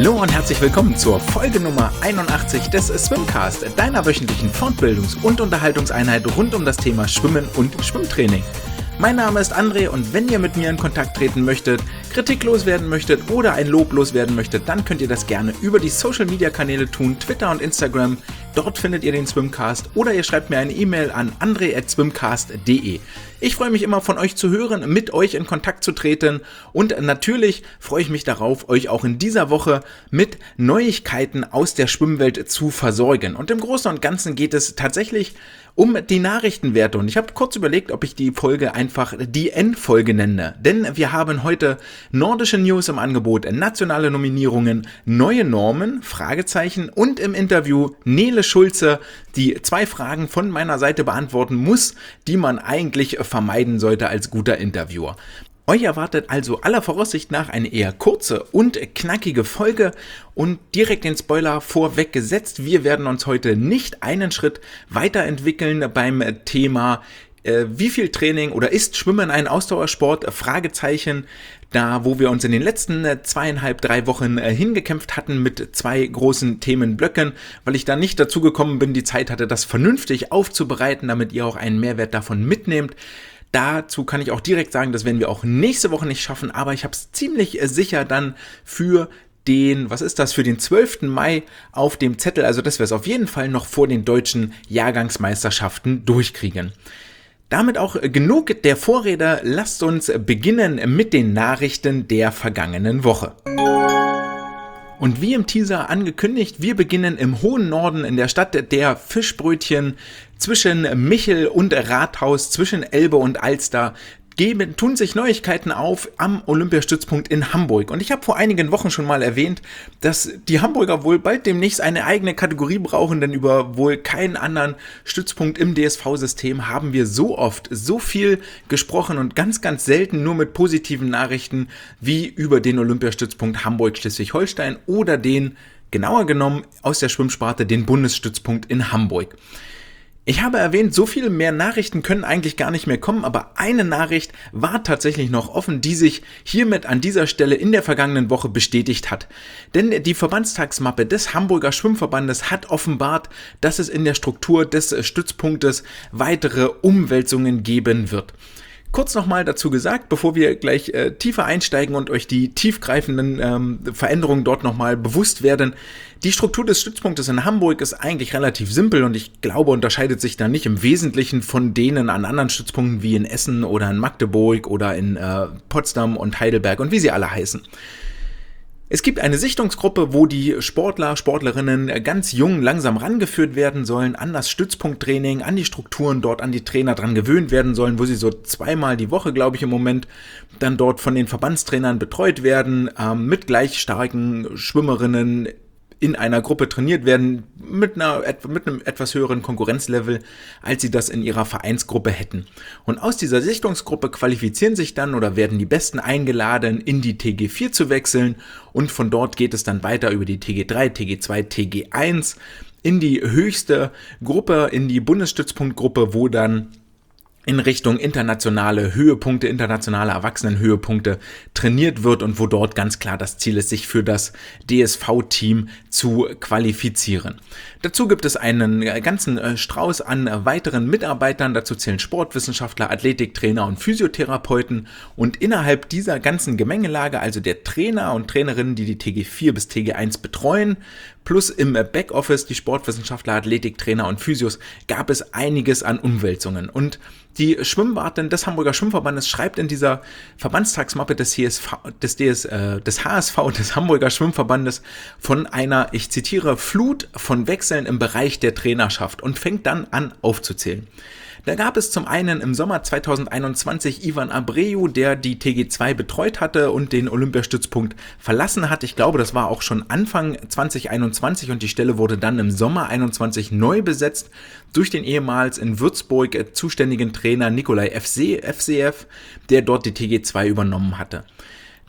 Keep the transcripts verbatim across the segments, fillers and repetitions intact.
Hallo und herzlich willkommen zur Folge Nummer einundachtzig des Swimcast, deiner wöchentlichen Fortbildungs- und Unterhaltungseinheit rund um das Thema Schwimmen und Schwimmtraining. Mein Name ist André und wenn ihr mit mir in Kontakt treten möchtet, Kritik loswerden möchtet oder ein Lob loswerden möchtet, dann könnt ihr das gerne über die Social Media Kanäle tun, Twitter und Instagram. Dort findet ihr den Swimcast oder ihr schreibt mir eine E-Mail an andre at swimcast punkt de. Ich freue mich immer von euch zu hören, mit euch in Kontakt zu treten und natürlich freue ich mich darauf, euch auch in dieser Woche mit Neuigkeiten aus der Schwimmwelt zu versorgen. Und im Großen und Ganzen geht es tatsächlich um die Nachrichtenwerte und ich habe kurz überlegt, ob ich die Folge einfach die Endfolge nenne, denn wir haben heute nordische News im Angebot, nationale Nominierungen, neue Normen, Fragezeichen und im Interview Nele Schulze, die zwei Fragen von meiner Seite beantworten muss, die man eigentlich vermeiden sollte als guter Interviewer. Euch erwartet also aller Voraussicht nach eine eher kurze und knackige Folge und direkt den Spoiler vorweg gesetzt. Wir werden uns heute nicht einen Schritt weiterentwickeln beim Thema äh, wie viel Training oder ist Schwimmen ein Ausdauersport? Fragezeichen. Da, wo wir uns in den letzten zweieinhalb, drei Wochen äh, hingekämpft hatten mit zwei großen Themenblöcken, weil ich da nicht dazu gekommen bin, die Zeit hatte, das vernünftig aufzubereiten, damit ihr auch einen Mehrwert davon mitnehmt. Dazu kann ich auch direkt sagen, das werden wir auch nächste Woche nicht schaffen, aber ich habe es ziemlich sicher dann für den, was ist das, für den zwölften Mai auf dem Zettel, also dass wir es auf jeden Fall noch vor den deutschen Jahrgangsmeisterschaften durchkriegen. Damit auch genug der Vorrede, lasst uns beginnen mit den Nachrichten der vergangenen Woche. Und wie im Teaser angekündigt, wir beginnen im hohen Norden in der Stadt der Fischbrötchen zwischen Michel und Rathaus, zwischen Elbe und Alster. Geben, tun sich Neuigkeiten auf am Olympiastützpunkt in Hamburg. Und ich habe vor einigen Wochen schon mal erwähnt, dass die Hamburger wohl bald demnächst eine eigene Kategorie brauchen, denn über wohl keinen anderen Stützpunkt im D S V-System haben wir so oft so viel gesprochen und ganz, ganz selten nur mit positiven Nachrichten wie über den Olympiastützpunkt Hamburg-Schleswig-Holstein oder den, genauer genommen aus der Schwimmsparte, den Bundesstützpunkt in Hamburg. Ich habe erwähnt, so viele mehr Nachrichten können eigentlich gar nicht mehr kommen, aber eine Nachricht war tatsächlich noch offen, die sich hiermit an dieser Stelle in der vergangenen Woche bestätigt hat. Denn die Verbandstagsmappe des Hamburger Schwimmverbandes hat offenbart, dass es in der Struktur des Stützpunktes weitere Umwälzungen geben wird. Kurz nochmal dazu gesagt, bevor wir gleich äh, tiefer einsteigen und euch die tiefgreifenden ähm, Veränderungen dort nochmal bewusst werden. Die Struktur des Stützpunktes in Hamburg ist eigentlich relativ simpel und ich glaube, unterscheidet sich da nicht im Wesentlichen von denen an anderen Stützpunkten wie in Essen oder in Magdeburg oder in äh, Potsdam und Heidelberg und wie sie alle heißen. Es gibt eine Sichtungsgruppe, wo die Sportler, Sportlerinnen ganz jung langsam rangeführt werden sollen an das Stützpunkttraining, an die Strukturen dort, an die Trainer dran gewöhnt werden sollen, wo sie so zweimal die Woche, glaube ich, im Moment dann dort von den Verbandstrainern betreut werden, ähm, mit gleich starken Schwimmerinnen in einer Gruppe trainiert werden, mit, einer, mit einem etwas höheren Konkurrenzlevel, als sie das in ihrer Vereinsgruppe hätten. Und aus dieser Sichtungsgruppe qualifizieren sich dann oder werden die Besten eingeladen, in die T G vier zu wechseln und von dort geht es dann weiter über die T G drei, T G zwei, T G eins in die höchste Gruppe, in die Bundesstützpunktgruppe, wo dann in Richtung internationale Höhepunkte, internationale Erwachsenenhöhepunkte trainiert wird und wo dort ganz klar das Ziel ist, sich für das D S V-Team zu qualifizieren. Dazu gibt es einen ganzen Strauß an weiteren Mitarbeitern, dazu zählen Sportwissenschaftler, Athletiktrainer und Physiotherapeuten und innerhalb dieser ganzen Gemengelage, also der Trainer und Trainerinnen, die die T G vier bis T G eins betreuen, plus im Backoffice die Sportwissenschaftler, Athletiktrainer und Physios, gab es einiges an Umwälzungen. Und die Schwimmwartin des Hamburger Schwimmverbandes schreibt in dieser Verbandstagsmappe des, C S V, des, D S, äh, des H S V, des Hamburger Schwimmverbandes, von einer, ich zitiere, Flut von Wechseln im Bereich der Trainerschaft und fängt dann an aufzuzählen. Da gab es zum einen im Sommer zweitausendeinundzwanzig Ivan Abreu, der die T G zwei betreut hatte und den Olympiastützpunkt verlassen hat. Ich glaube, das war auch schon Anfang zwanzig einundzwanzig und die Stelle wurde dann im Sommer einundzwanzig neu besetzt durch den ehemals in Würzburg zuständigen Trainer Nikolai F C F, der dort die T G zwei übernommen hatte.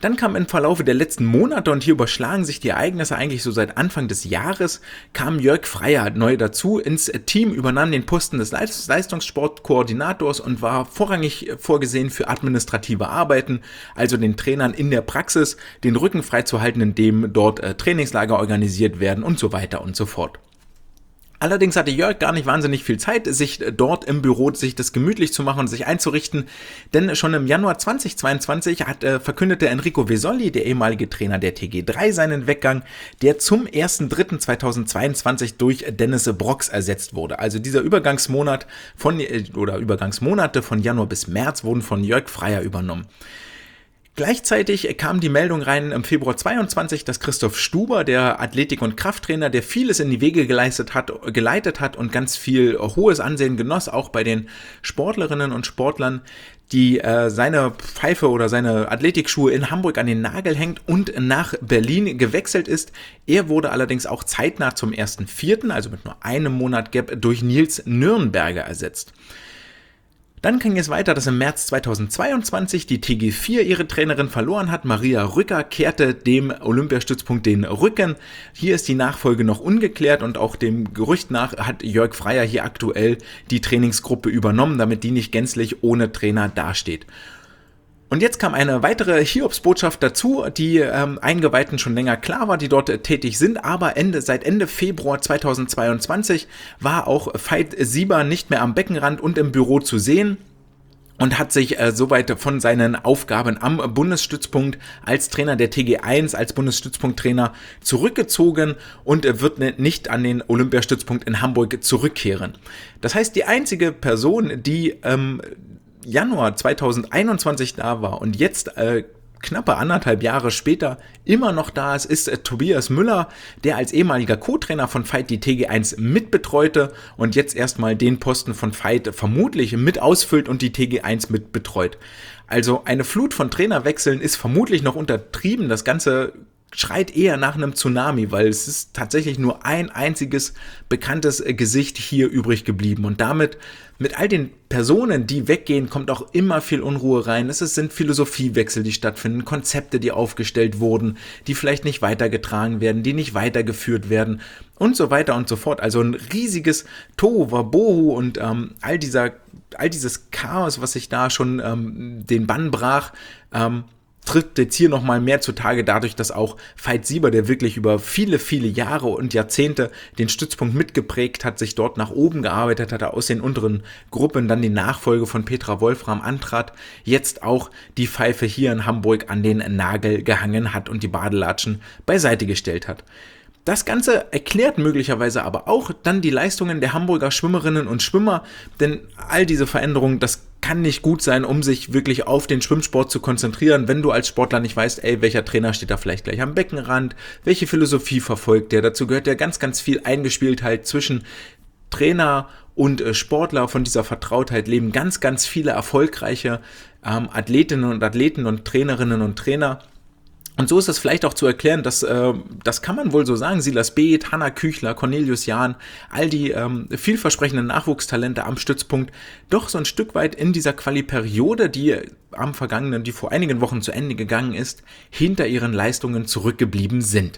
Dann kam im Verlaufe der letzten Monate, und hier überschlagen sich die Ereignisse eigentlich so seit Anfang des Jahres, kam Jörg Freier neu dazu ins Team, übernahm den Posten des Leistungssportkoordinators und war vorrangig vorgesehen für administrative Arbeiten, also den Trainern in der Praxis, den Rücken freizuhalten, indem dort äh, Trainingslager organisiert werden und so weiter und so fort. Allerdings hatte Jörg gar nicht wahnsinnig viel Zeit, sich dort im Büro sich das gemütlich zu machen und sich einzurichten, denn schon im Januar zweitausendzweiundzwanzig hat, äh, verkündete Enrico Vesoli, der ehemalige Trainer der T G drei, seinen Weggang, der zum ersten dritten zweitausendzweiundzwanzig durch Dennis Brox ersetzt wurde. Also dieser Übergangsmonat von äh, oder Übergangsmonate von Januar bis März wurden von Jörg Freier übernommen. Gleichzeitig kam die Meldung rein im Februar zweiundzwanzig, dass Christoph Stuber, der Athletik- und Krafttrainer, der vieles in die Wege geleistet hat, geleitet hat und ganz viel hohes Ansehen genoss, auch bei den Sportlerinnen und Sportlern, die äh, seine Pfeife oder seine Athletikschuhe in Hamburg an den Nagel hängt und nach Berlin gewechselt ist. Er wurde allerdings auch zeitnah zum ersten vierten, also mit nur einem Monat Gap, durch Nils Nürnberger ersetzt. Dann ging es weiter, dass im März zweitausendzweiundzwanzig die T G vier ihre Trainerin verloren hat. Maria Rücker kehrte dem Olympiastützpunkt den Rücken. Hier ist die Nachfolge noch ungeklärt und auch dem Gerücht nach hat Jörg Freier hier aktuell die Trainingsgruppe übernommen, damit die nicht gänzlich ohne Trainer dasteht. Und jetzt kam eine weitere Hiobsbotschaft dazu, die ähm, Eingeweihten schon länger klar war, die dort äh, tätig sind, aber Ende, seit Ende Februar zweitausendzweiundzwanzig war auch Veit Sieber nicht mehr am Beckenrand und im Büro zu sehen und hat sich äh, soweit von seinen Aufgaben am Bundesstützpunkt als Trainer der T G eins, als Bundesstützpunkttrainer zurückgezogen und äh, wird ne, nicht an den Olympiastützpunkt in Hamburg zurückkehren. Das heißt, die einzige Person, die ähm, Januar zweitausendeinundzwanzig da war und jetzt äh, knappe anderthalb Jahre später immer noch da ist, ist äh, Tobias Müller, der als ehemaliger Co-Trainer von Veit die T G eins mitbetreute und jetzt erstmal den Posten von Veit vermutlich mit ausfüllt und die T G eins mitbetreut. Also eine Flut von Trainerwechseln ist vermutlich noch untertrieben. Das Ganze schreit eher nach einem Tsunami, weil es ist tatsächlich nur ein einziges bekanntes Gesicht hier übrig geblieben und damit mit all den Personen, die weggehen, kommt auch immer viel Unruhe rein. Es sind Philosophiewechsel, die stattfinden, Konzepte, die aufgestellt wurden, die vielleicht nicht weitergetragen werden, die nicht weitergeführt werden und so weiter und so fort. Also ein riesiges Tohuwabohu und ähm, all dieser, all dieses Chaos, was sich da schon ähm, den Bann brach, ähm, tritt jetzt hier nochmal mehr zutage dadurch, dass auch Veit Sieber, der wirklich über viele, viele Jahre und Jahrzehnte den Stützpunkt mitgeprägt hat, sich dort nach oben gearbeitet hat, aus den unteren Gruppen dann die Nachfolge von Petra Wolfram antrat, jetzt auch die Pfeife hier in Hamburg an den Nagel gehangen hat und die Badelatschen beiseite gestellt hat. Das Ganze erklärt möglicherweise aber auch dann die Leistungen der Hamburger Schwimmerinnen und Schwimmer, denn all diese Veränderungen, das kann nicht gut sein, um sich wirklich auf den Schwimmsport zu konzentrieren, wenn du als Sportler nicht weißt, ey, welcher Trainer steht da vielleicht gleich am Beckenrand, welche Philosophie verfolgt der. Dazu gehört ja ganz, ganz viel Eingespieltheit zwischen Trainer und äh, Sportler. Von dieser Vertrautheit leben ganz, ganz viele erfolgreiche ähm, Athletinnen und Athleten und Trainerinnen und Trainer. Und so ist es vielleicht auch zu erklären, dass, äh, das kann man wohl so sagen, Silas Beeth, Hanna Küchler, Cornelius Jahn, all die ähm, vielversprechenden Nachwuchstalente am Stützpunkt doch so ein Stück weit in dieser Quali-Periode, die am vergangenen, die vor einigen Wochen zu Ende gegangen ist, hinter ihren Leistungen zurückgeblieben sind.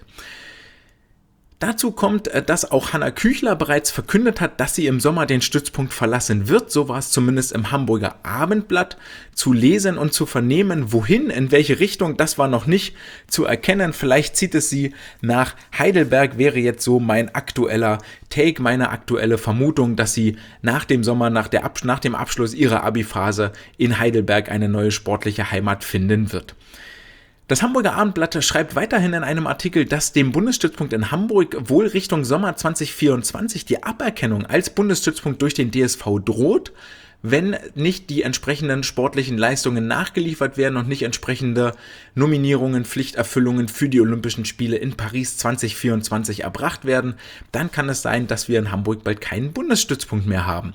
Dazu kommt, dass auch Hanna Küchler bereits verkündet hat, dass sie im Sommer den Stützpunkt verlassen wird. So war es zumindest im Hamburger Abendblatt zu lesen und zu vernehmen. Wohin, in welche Richtung, das war noch nicht zu erkennen. Vielleicht zieht es sie nach Heidelberg, wäre jetzt so mein aktueller Take, meine aktuelle Vermutung, dass sie nach dem Sommer, nach, der Ab- nach dem Abschluss ihrer Abi-Phase in Heidelberg eine neue sportliche Heimat finden wird. Das Hamburger Abendblatt schreibt weiterhin in einem Artikel, dass dem Bundesstützpunkt in Hamburg wohl Richtung Sommer zwanzig vierundzwanzig die Aberkennung als Bundesstützpunkt durch den D S V droht, wenn nicht die entsprechenden sportlichen Leistungen nachgeliefert werden und nicht entsprechende Nominierungen, Pflichterfüllungen für die Olympischen Spiele in Paris zwanzig vierundzwanzig erbracht werden. Dann kann es sein, dass wir in Hamburg bald keinen Bundesstützpunkt mehr haben.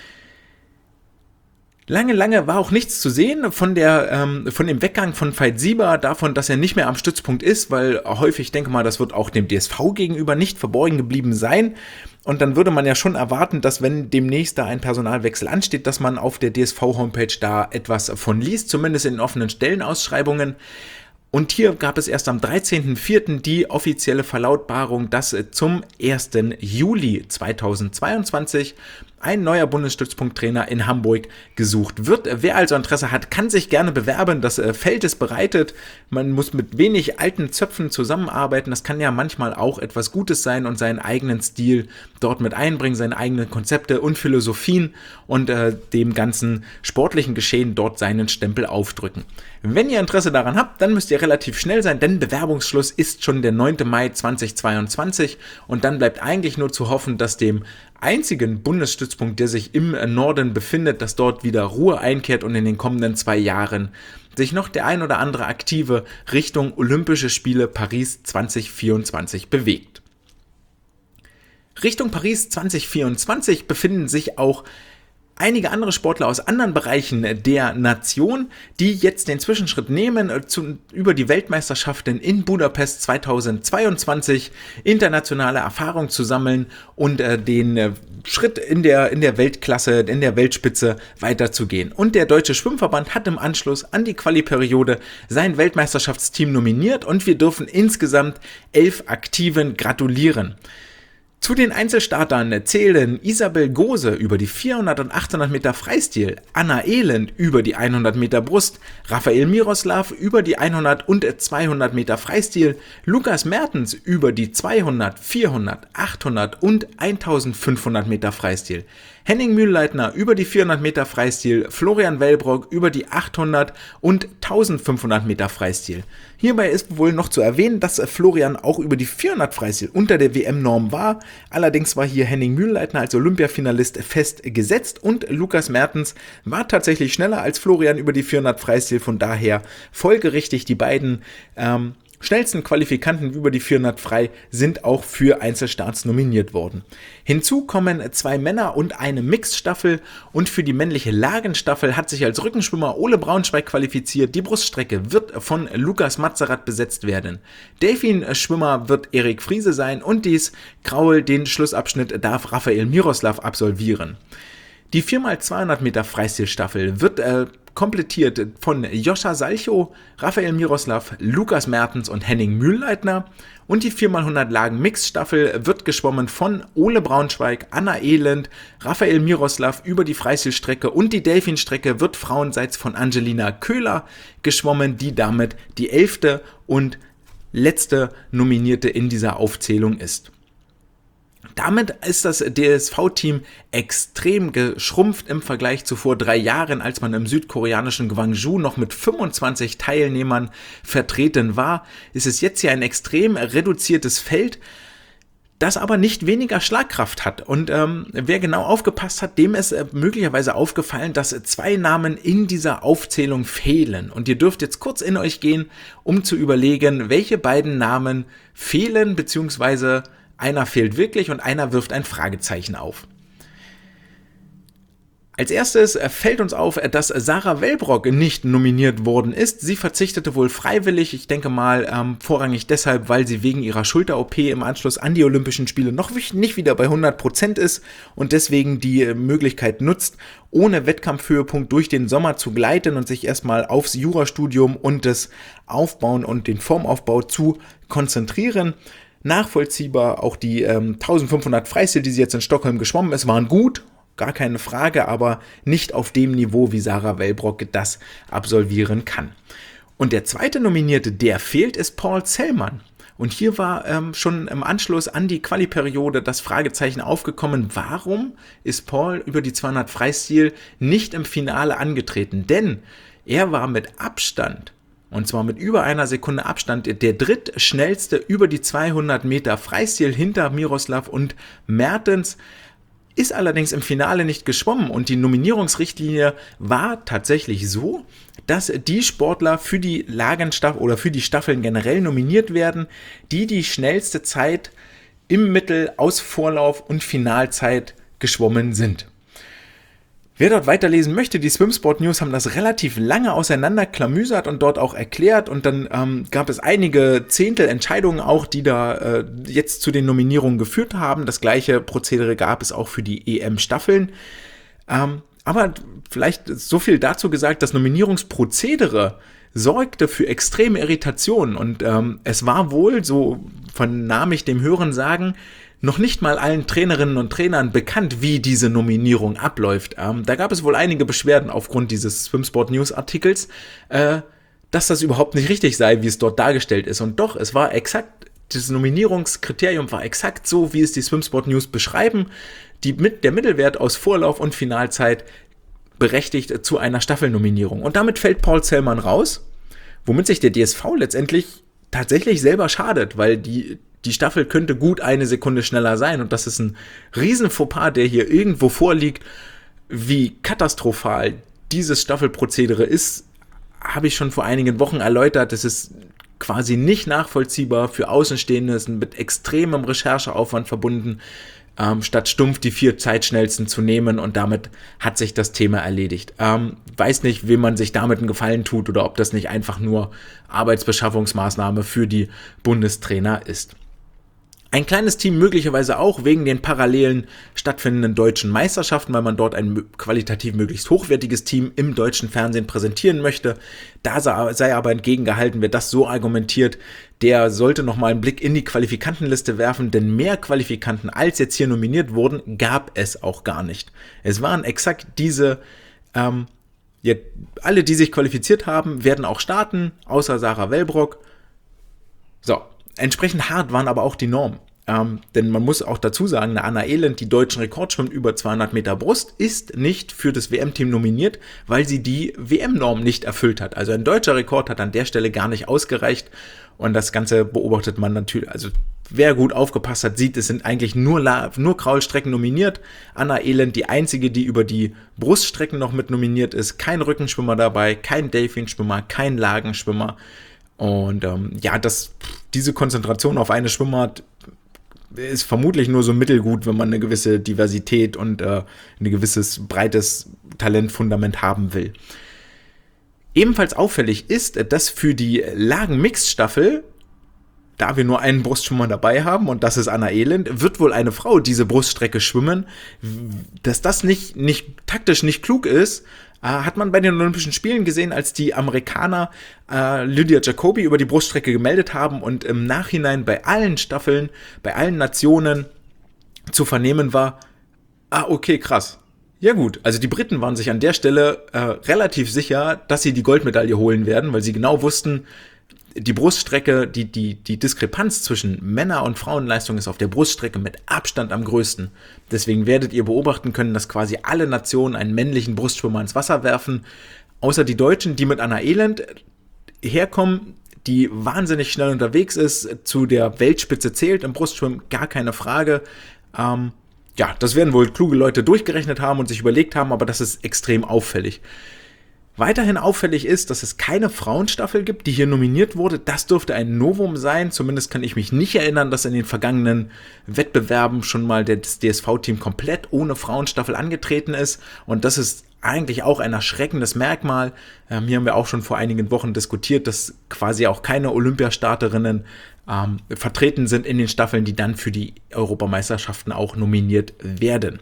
Lange, lange war auch nichts zu sehen von der, ähm, von dem Weggang von Veit Sieber, davon, dass er nicht mehr am Stützpunkt ist, weil häufig, ich denke mal, das wird auch dem D S V gegenüber nicht verborgen geblieben sein. Und dann würde man ja schon erwarten, dass wenn demnächst da ein Personalwechsel ansteht, dass man auf der D S V-Homepage da etwas von liest, zumindest in offenen Stellenausschreibungen. Und hier gab es erst am dreizehnten vierten die offizielle Verlautbarung, dass zum ersten Juli zweitausendzweiundzwanzig ein neuer Bundesstützpunkttrainer in Hamburg gesucht wird. Wer also Interesse hat, kann sich gerne bewerben. Das Feld ist bereitet. Man muss mit wenig alten Zöpfen zusammenarbeiten. Das kann ja manchmal auch etwas Gutes sein und seinen eigenen Stil dort mit einbringen, seine eigenen Konzepte und Philosophien und äh, dem ganzen sportlichen Geschehen dort seinen Stempel aufdrücken. Wenn ihr Interesse daran habt, dann müsst ihr relativ schnell sein, denn Bewerbungsschluss ist schon der neunte Mai zweitausendzweiundzwanzig und dann bleibt eigentlich nur zu hoffen, dass dem einzigen Bundesstützpunkt, der sich im Norden befindet, dass dort wieder Ruhe einkehrt und in den kommenden zwei Jahren sich noch der ein oder andere Aktive Richtung Olympische Spiele Paris zwanzig vierundzwanzig bewegt. Richtung Paris zwanzig vierundzwanzig befinden sich auch einige andere Sportler aus anderen Bereichen der Nation, die jetzt den Zwischenschritt nehmen, zu, über die Weltmeisterschaften in Budapest zweitausendzweiundzwanzig internationale Erfahrung zu sammeln und äh, den äh, Schritt in der, in der Weltklasse, in der Weltspitze weiterzugehen. Und der Deutsche Schwimmverband hat im Anschluss an die Quali-Periode sein Weltmeisterschaftsteam nominiert und wir dürfen insgesamt elf Aktiven gratulieren. Zu den Einzelstartern zählen Isabel Gose über die vierhundert und achthundert Meter Freistil, Anna Elend über die hundert Meter Brust, Rafael Miroslav über die hundert und zweihundert Meter Freistil, Lukas Mertens über die zweihundert, vierhundert, achthundert und eintausendfünfhundert Meter Freistil, Henning Mühlleitner über die vierhundert Meter Freistil, Florian Wellbrock über die achthundert und eintausendfünfhundert Meter Freistil. Hierbei ist wohl noch zu erwähnen, dass Florian auch über die vierhundert Freistil unter der W M-Norm war. Allerdings war hier Henning Mühlleitner als Olympiafinalist festgesetzt und Lukas Mertens war tatsächlich schneller als Florian über die vierhundert Freistil. Von daher folgerichtig die beiden ähm, schnellsten Qualifikanten über die vierhundert frei sind auch für Einzelstarts nominiert worden. Hinzu kommen zwei Männer und eine Mixstaffel und für die männliche Lagenstaffel hat sich als Rückenschwimmer Ole Braunschweig qualifiziert. Die Bruststrecke wird von Lukas Matzerath besetzt werden. Delfin-Schwimmer wird Erik Friese sein und dies Kraul, den Schlussabschnitt darf Rafael Miroslav absolvieren. Die vier mal zweihundert Meter Freistilstaffel wird äh, komplettiert von Joscha Salchow, Rafael Miroslav, Lukas Mertens und Henning Mühlleitner und die vier mal hundert Lagen Mixstaffel wird geschwommen von Ole Braunschweig, Anna Elend, Rafael Miroslav über die Freistilstrecke und die Delfinstrecke wird frauenseits von Angelina Köhler geschwommen, die damit die elfte und letzte Nominierte in dieser Aufzählung ist. Damit ist das D S V-Team extrem geschrumpft im Vergleich zu vor drei Jahren, als man im südkoreanischen Gwangju noch mit fünfundzwanzig Teilnehmern vertreten war. Ist es jetzt hier ein extrem reduziertes Feld, das aber nicht weniger Schlagkraft hat. Und ähm, wer genau aufgepasst hat, dem ist äh, möglicherweise aufgefallen, dass zwei Namen in dieser Aufzählung fehlen. Und ihr dürft jetzt kurz in euch gehen, um zu überlegen, welche beiden Namen fehlen, beziehungsweise einer fehlt wirklich und einer wirft ein Fragezeichen auf. Als erstes fällt uns auf, dass Sarah Wellbrock nicht nominiert worden ist. Sie verzichtete wohl freiwillig, ich denke mal ähm, vorrangig deshalb, weil sie wegen ihrer Schulter-O P im Anschluss an die Olympischen Spiele noch nicht wieder bei hundert Prozent ist und deswegen die Möglichkeit nutzt, ohne Wettkampfhöhepunkt durch den Sommer zu gleiten und sich erstmal aufs Jurastudium und das Aufbauen und den Formaufbau zu konzentrieren. Nachvollziehbar, auch die ähm, eintausendfünfhundert Freistil, die sie jetzt in Stockholm geschwommen ist, waren gut, gar keine Frage, aber nicht auf dem Niveau, wie Sarah Wellbrock das absolvieren kann. Und der zweite Nominierte, der fehlt, ist Paul Zellmann. Und hier war ähm, schon im Anschluss an die Quali-Periode das Fragezeichen aufgekommen, warum ist Paul über die zweihundert Freistil nicht im Finale angetreten? Denn er war mit Abstand, und zwar mit über einer Sekunde Abstand, der drittschnellste über die zweihundert Meter Freistil hinter Miroslav und Mertens, ist allerdings im Finale nicht geschwommen und die Nominierungsrichtlinie war tatsächlich so, dass die Sportler für die Lagenstaffel oder für die Staffeln generell nominiert werden, die die schnellste Zeit im Mittel aus Vorlauf und Finalzeit geschwommen sind. Wer dort weiterlesen möchte, die Swimsport News haben das relativ lange auseinanderklamüsert und dort auch erklärt und dann ähm, gab es einige Zehntelentscheidungen auch, die da äh, jetzt zu den Nominierungen geführt haben. Das gleiche Prozedere gab es auch für die E M-Staffeln. Ähm, aber vielleicht so viel dazu gesagt, das Nominierungsprozedere sorgte für extreme Irritationen und ähm, es war wohl, so vernahm ich dem Hörensagen, noch nicht mal allen Trainerinnen und Trainern bekannt, wie diese Nominierung abläuft. Ähm, da gab es wohl einige Beschwerden aufgrund dieses Swimsport News Artikels, äh, dass das überhaupt nicht richtig sei, wie es dort dargestellt ist. Und doch, es war exakt, das Nominierungskriterium war exakt so, wie es die Swimsport News beschreiben. Die, der Mittelwert aus Vorlauf und Finalzeit berechtigt zu einer Staffelnominierung. Und damit fällt Paul Zellmann raus, womit sich der D S V letztendlich tatsächlich selber schadet, weil die Die Staffel könnte gut eine Sekunde schneller sein und das ist ein riesen Fauxpas, der hier irgendwo vorliegt. Wie katastrophal dieses Staffelprozedere ist, habe ich schon vor einigen Wochen erläutert. Es ist quasi nicht nachvollziehbar für Außenstehende, es ist mit extremem Rechercheaufwand verbunden, ähm, statt stumpf die vier Zeitschnellsten zu nehmen und damit hat sich das Thema erledigt. Ähm, weiß nicht, wem man sich damit einen Gefallen tut oder ob das nicht einfach nur Arbeitsbeschaffungsmaßnahme für die Bundestrainer ist. Ein kleines Team möglicherweise auch wegen den parallelen stattfindenden deutschen Meisterschaften, weil man dort ein qualitativ möglichst hochwertiges Team im deutschen Fernsehen präsentieren möchte. Da sei aber entgegengehalten, wer das so argumentiert, der sollte nochmal einen Blick in die Qualifikantenliste werfen, denn mehr Qualifikanten als jetzt hier nominiert wurden, gab es auch gar nicht. Es waren exakt diese, ähm, ja, alle, die sich qualifiziert haben, werden auch starten, außer Sarah Wellbrock. So. Entsprechend hart waren aber auch die Normen. Ähm, denn man muss auch dazu sagen, eine Anna Elend, die deutschen Rekord schwimmt über zweihundert Meter Brust, ist nicht für das W M-Team nominiert, weil sie die W M-Norm nicht erfüllt hat. Also ein deutscher Rekord hat an der Stelle gar nicht ausgereicht und das Ganze beobachtet man natürlich, also wer gut aufgepasst hat, sieht, es sind eigentlich nur, nur Kraulstrecken nominiert. Anna Elend, die einzige, die über die Bruststrecken noch mit nominiert ist, kein Rückenschwimmer dabei, kein Delfinschwimmer, kein Lagenschwimmer. Und ähm, ja, das, diese Konzentration auf eine Schwimmart ist vermutlich nur so mittelgut, wenn man eine gewisse Diversität und äh, ein gewisses breites Talentfundament haben will. Ebenfalls auffällig ist, dass für die Lagen-Mixed-Staffel, da wir nur einen Brustschwimmer dabei haben, und das ist Anna Elend, wird wohl eine Frau diese Bruststrecke schwimmen. Dass das nicht, nicht taktisch nicht klug ist, hat man bei den Olympischen Spielen gesehen, als die Amerikaner äh, Lydia Jacobi über die Bruststrecke gemeldet haben und im Nachhinein bei allen Staffeln, bei allen Nationen zu vernehmen war, ah, okay, krass. Ja gut, also die Briten waren sich an der Stelle äh, relativ sicher, dass sie die Goldmedaille holen werden, weil sie genau wussten, die Bruststrecke, die, die, die Diskrepanz zwischen Männer- und Frauenleistung ist auf der Bruststrecke mit Abstand am größten. Deswegen werdet ihr beobachten können, dass quasi alle Nationen einen männlichen Brustschwimmer ins Wasser werfen, außer die Deutschen, die mit Anna Elend herkommen, die wahnsinnig schnell unterwegs ist, zu der Weltspitze zählt im Brustschwimmen, gar keine Frage. Ähm, ja, das werden wohl kluge Leute durchgerechnet haben und sich überlegt haben, aber das ist extrem auffällig. Weiterhin auffällig ist, dass es keine Frauenstaffel gibt, die hier nominiert wurde. Das dürfte ein Novum sein. Zumindest kann ich mich nicht erinnern, dass in den vergangenen Wettbewerben schon mal das D S V-Team komplett ohne Frauenstaffel angetreten ist. Und das ist eigentlich auch ein erschreckendes Merkmal. Ähm, hier haben wir auch schon vor einigen Wochen diskutiert, dass quasi auch keine Olympiastarterinnen ähm, vertreten sind in den Staffeln, die dann für die Europameisterschaften auch nominiert werden.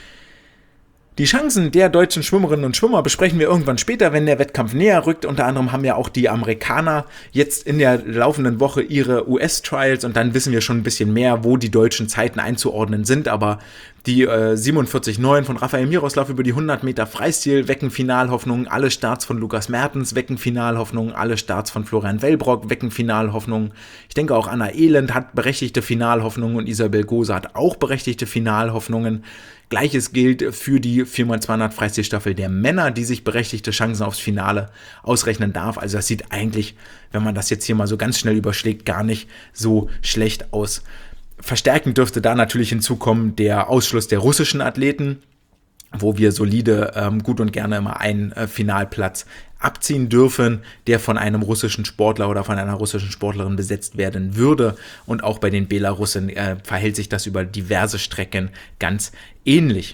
Die Chancen der deutschen Schwimmerinnen und Schwimmer besprechen wir irgendwann später, wenn der Wettkampf näher rückt. Unter anderem haben ja auch die Amerikaner jetzt in der laufenden Woche ihre U S-Trials und dann wissen wir schon ein bisschen mehr, wo die deutschen Zeiten einzuordnen sind. Aber die äh, siebenundvierzig neun von Rafael Miroslav über die hundert Meter Freistil wecken Finalhoffnungen. Alle Starts von Lukas Mertens wecken Finalhoffnungen. Alle Starts von Florian Wellbrock wecken Finalhoffnungen. Ich denke auch Anna Elend hat berechtigte Finalhoffnungen und Isabel Gose hat auch berechtigte Finalhoffnungen. Gleiches gilt für die vier mal zweihundert Freistilstaffel der Männer, die sich berechtigte Chancen aufs Finale ausrechnen darf. Also das sieht eigentlich, wenn man das jetzt hier mal so ganz schnell überschlägt, gar nicht so schlecht aus. Verstärkend dürfte da natürlich hinzukommen der Ausschluss der russischen Athleten, wo wir solide ähm, gut und gerne immer einen äh, Finalplatz abziehen dürfen, der von einem russischen Sportler oder von einer russischen Sportlerin besetzt werden würde. Und auch bei den Belarussen äh, verhält sich das über diverse Strecken ganz ähnlich.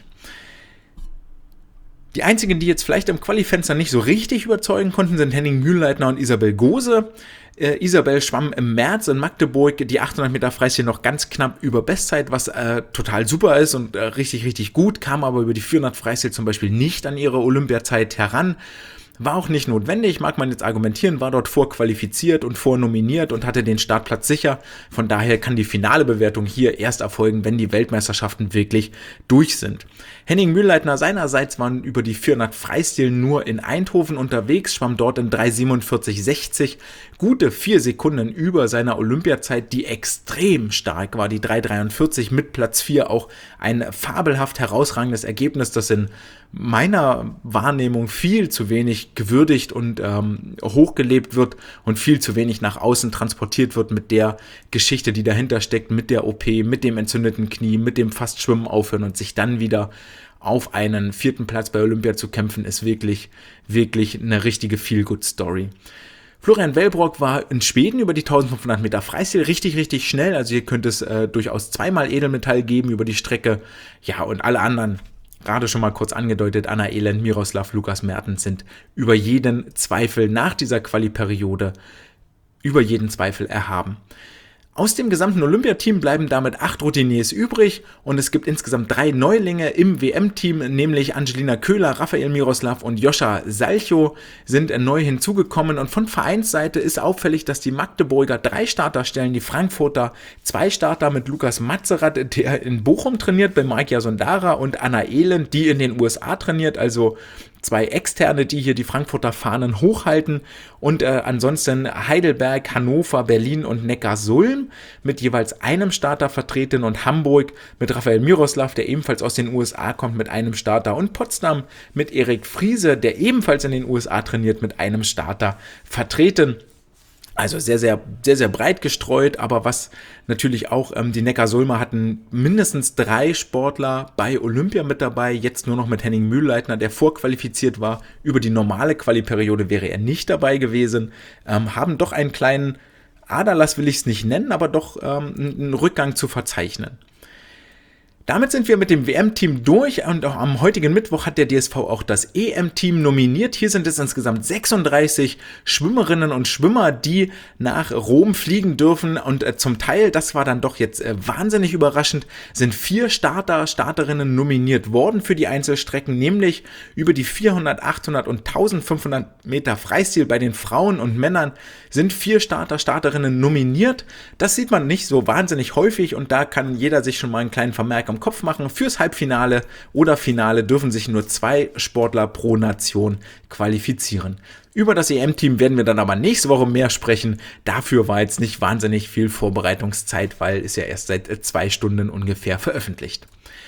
Die einzigen, die jetzt vielleicht im Qualifenster nicht so richtig überzeugen konnten, sind Henning Mühlleitner und Isabel Gose. Äh, Isabel schwamm im März in Magdeburg die achthundert Meter Freistil noch ganz knapp über Bestzeit, was äh, total super ist und äh, richtig, richtig gut, kam aber über die vierhundert Freistil zum Beispiel nicht an ihre Olympiazeit heran. War auch nicht notwendig, mag man jetzt argumentieren, war dort vorqualifiziert und vornominiert und hatte den Startplatz sicher. Von daher kann die finale Bewertung hier erst erfolgen, wenn die Weltmeisterschaften wirklich durch sind. Henning Mühlleitner seinerseits waren über die vierhundert Freistil nur in Eindhoven unterwegs, schwamm dort in drei siebenundvierzig sechzig, gute vier Sekunden über seiner Olympiazeit, die extrem stark war, die drei dreiundvierzig mit Platz vier, auch ein fabelhaft herausragendes Ergebnis, das in meiner Wahrnehmung viel zu wenig gewürdigt und ähm, hochgelebt wird und viel zu wenig nach außen transportiert wird mit der Geschichte, die dahinter steckt, mit der O P, mit dem entzündeten Knie, mit dem fast Schwimmen aufhören und sich dann wieder auf einen vierten Platz bei Olympia zu kämpfen, ist wirklich, wirklich eine richtige Feel-Good-Story. Florian Wellbrock war in Schweden über die eintausendfünfhundert Meter Freistil richtig, richtig schnell. Also hier könnte es äh, durchaus zweimal Edelmetall geben über die Strecke. Ja, und alle anderen, gerade schon mal kurz angedeutet, Anna Elend, Miroslav, Lukas Mertens sind über jeden Zweifel nach dieser Quali-Periode über jeden Zweifel erhaben. Aus dem gesamten Olympiateam bleiben damit acht Routiniers übrig und es gibt insgesamt drei Neulinge im W M-Team, nämlich Angelina Köhler, Raphael Miroslav und Joscha Salchow sind neu hinzugekommen und von Vereinsseite ist auffällig, dass die Magdeburger drei Starter stellen, die Frankfurter zwei Starter mit Lukas Matzerath, der in Bochum trainiert, bei Markia Sondara und Anna Elend, die in den U S A trainiert, also zwei Externe, die hier die Frankfurter Fahnen hochhalten und äh, ansonsten Heidelberg, Hannover, Berlin und Neckarsulm mit jeweils einem Starter vertreten und Hamburg mit Raphael Miroslav, der ebenfalls aus den U S A kommt, mit einem Starter und Potsdam mit Erik Friese, der ebenfalls in den U S A trainiert, mit einem Starter vertreten. Also sehr, sehr, sehr, sehr breit gestreut, aber was natürlich auch, ähm, die Neckarsulmer hatten mindestens drei Sportler bei Olympia mit dabei, jetzt nur noch mit Henning Mühlleitner, der vorqualifiziert war. Über die normale Quali-Periode wäre er nicht dabei gewesen, ähm, haben doch einen kleinen Aderlass, will ich es nicht nennen, aber doch ähm, einen Rückgang zu verzeichnen. Damit sind wir mit dem W M-Team durch und auch am heutigen Mittwoch hat der D S V auch das E M-Team nominiert. Hier sind es insgesamt sechsunddreißig Schwimmerinnen und Schwimmer, die nach Rom fliegen dürfen und äh, zum Teil, das war dann doch jetzt äh, wahnsinnig überraschend, sind vier Starter, Starterinnen nominiert worden für die Einzelstrecken, nämlich über die vierhundert, achthundert und eintausendfünfhundert Meter Freistil bei den Frauen und Männern sind vier Starter, Starterinnen nominiert. Das sieht man nicht so wahnsinnig häufig und da kann jeder sich schon mal einen kleinen Vermerk im Kopf machen. Fürs Halbfinale oder Finale dürfen sich nur zwei Sportler pro Nation qualifizieren. Über das E M-Team werden wir dann aber nächste Woche mehr sprechen. Dafür war jetzt nicht wahnsinnig viel Vorbereitungszeit, weil es ja erst seit zwei Stunden ungefähr veröffentlicht.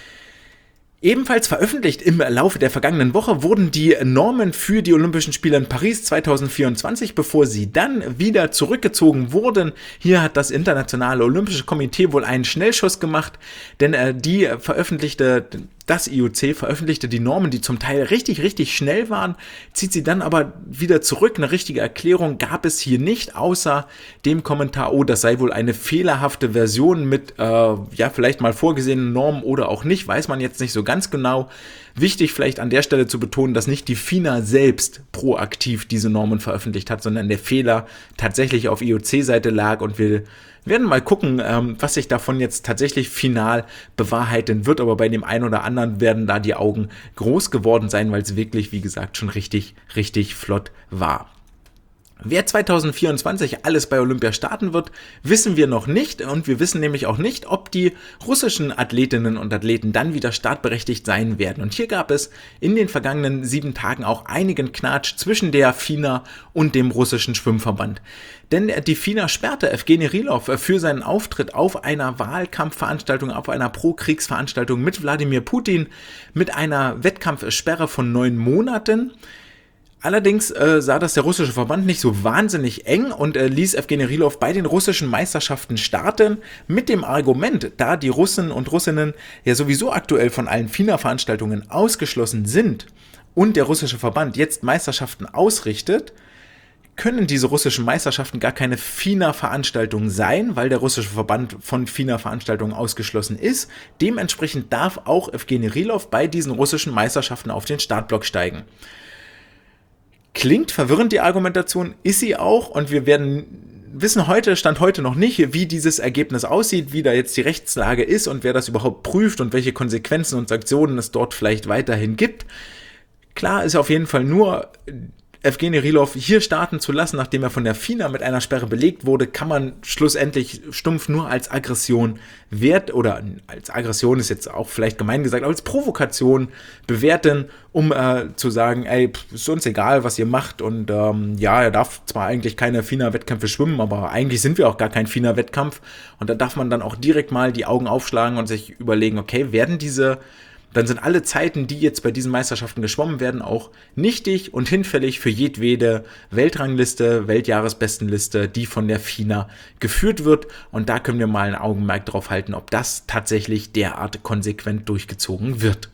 Ebenfalls veröffentlicht im Laufe der vergangenen Woche wurden die Normen für die Olympischen Spiele in Paris zweitausendvierundzwanzig, bevor sie dann wieder zurückgezogen wurden. Hier hat das Internationale Olympische Komitee wohl einen Schnellschuss gemacht, denn äh, die veröffentlichte, das I O C veröffentlichte die Normen, die zum Teil richtig, richtig schnell waren, zieht sie dann aber wieder zurück. Eine richtige Erklärung gab es hier nicht, außer dem Kommentar, oh, das sei wohl eine fehlerhafte Version mit, äh, ja, vielleicht mal vorgesehenen Normen oder auch nicht, weiß man jetzt nicht so ganz genau. Wichtig vielleicht an der Stelle zu betonen, dass nicht die FINA selbst proaktiv diese Normen veröffentlicht hat, sondern der Fehler tatsächlich auf I O C-Seite lag und wir werden mal gucken, ähm, was sich davon jetzt tatsächlich final bewahrheiten wird, aber bei dem einen oder anderen werden da die Augen groß geworden sein, weil es wirklich, wie gesagt, schon richtig, richtig flott war. Wer zweitausendvierundzwanzig alles bei Olympia starten wird, wissen wir noch nicht und wir wissen nämlich auch nicht, ob die russischen Athletinnen und Athleten dann wieder startberechtigt sein werden. Und hier gab es in den vergangenen sieben Tagen auch einigen Knatsch zwischen der FINA und dem russischen Schwimmverband. Denn die FINA sperrte Evgeny Rylov für seinen Auftritt auf einer Wahlkampfveranstaltung, auf einer Pro-Kriegsveranstaltung mit Wladimir Putin mit einer Wettkampfsperre von neun Monaten. Allerdings äh, sah das der russische Verband nicht so wahnsinnig eng und äh, ließ Evgeny Rylov bei den russischen Meisterschaften starten mit dem Argument, da die Russen und Russinnen ja sowieso aktuell von allen FINA-Veranstaltungen ausgeschlossen sind und der russische Verband jetzt Meisterschaften ausrichtet, können diese russischen Meisterschaften gar keine FINA-Veranstaltung sein, weil der russische Verband von FINA-Veranstaltungen ausgeschlossen ist. Dementsprechend darf auch Evgeny Rylov bei diesen russischen Meisterschaften auf den Startblock steigen. Klingt verwirrend, die Argumentation, ist sie auch und wir werden wissen heute, Stand heute noch nicht, wie dieses Ergebnis aussieht, wie da jetzt die Rechtslage ist und wer das überhaupt prüft und welche Konsequenzen und Sanktionen es dort vielleicht weiterhin gibt. Klar ist auf jeden Fall nur, Evgeny Rylov hier starten zu lassen, nachdem er von der FINA mit einer Sperre belegt wurde, kann man schlussendlich stumpf nur als Aggression wert, oder als Aggression ist jetzt auch vielleicht gemein gesagt, aber als Provokation bewerten, um äh, zu sagen, ey, pff, ist uns egal, was ihr macht, und ähm, ja, er darf zwar eigentlich keine FINA-Wettkämpfe schwimmen, aber eigentlich sind wir auch gar kein FINA-Wettkampf, und da darf man dann auch direkt mal die Augen aufschlagen und sich überlegen, okay, werden diese dann sind alle Zeiten, die jetzt bei diesen Meisterschaften geschwommen werden, auch nichtig und hinfällig für jedwede Weltrangliste, Weltjahresbestenliste, die von der FINA geführt wird. Und da können wir mal ein Augenmerk drauf halten, ob das tatsächlich derart konsequent durchgezogen wird.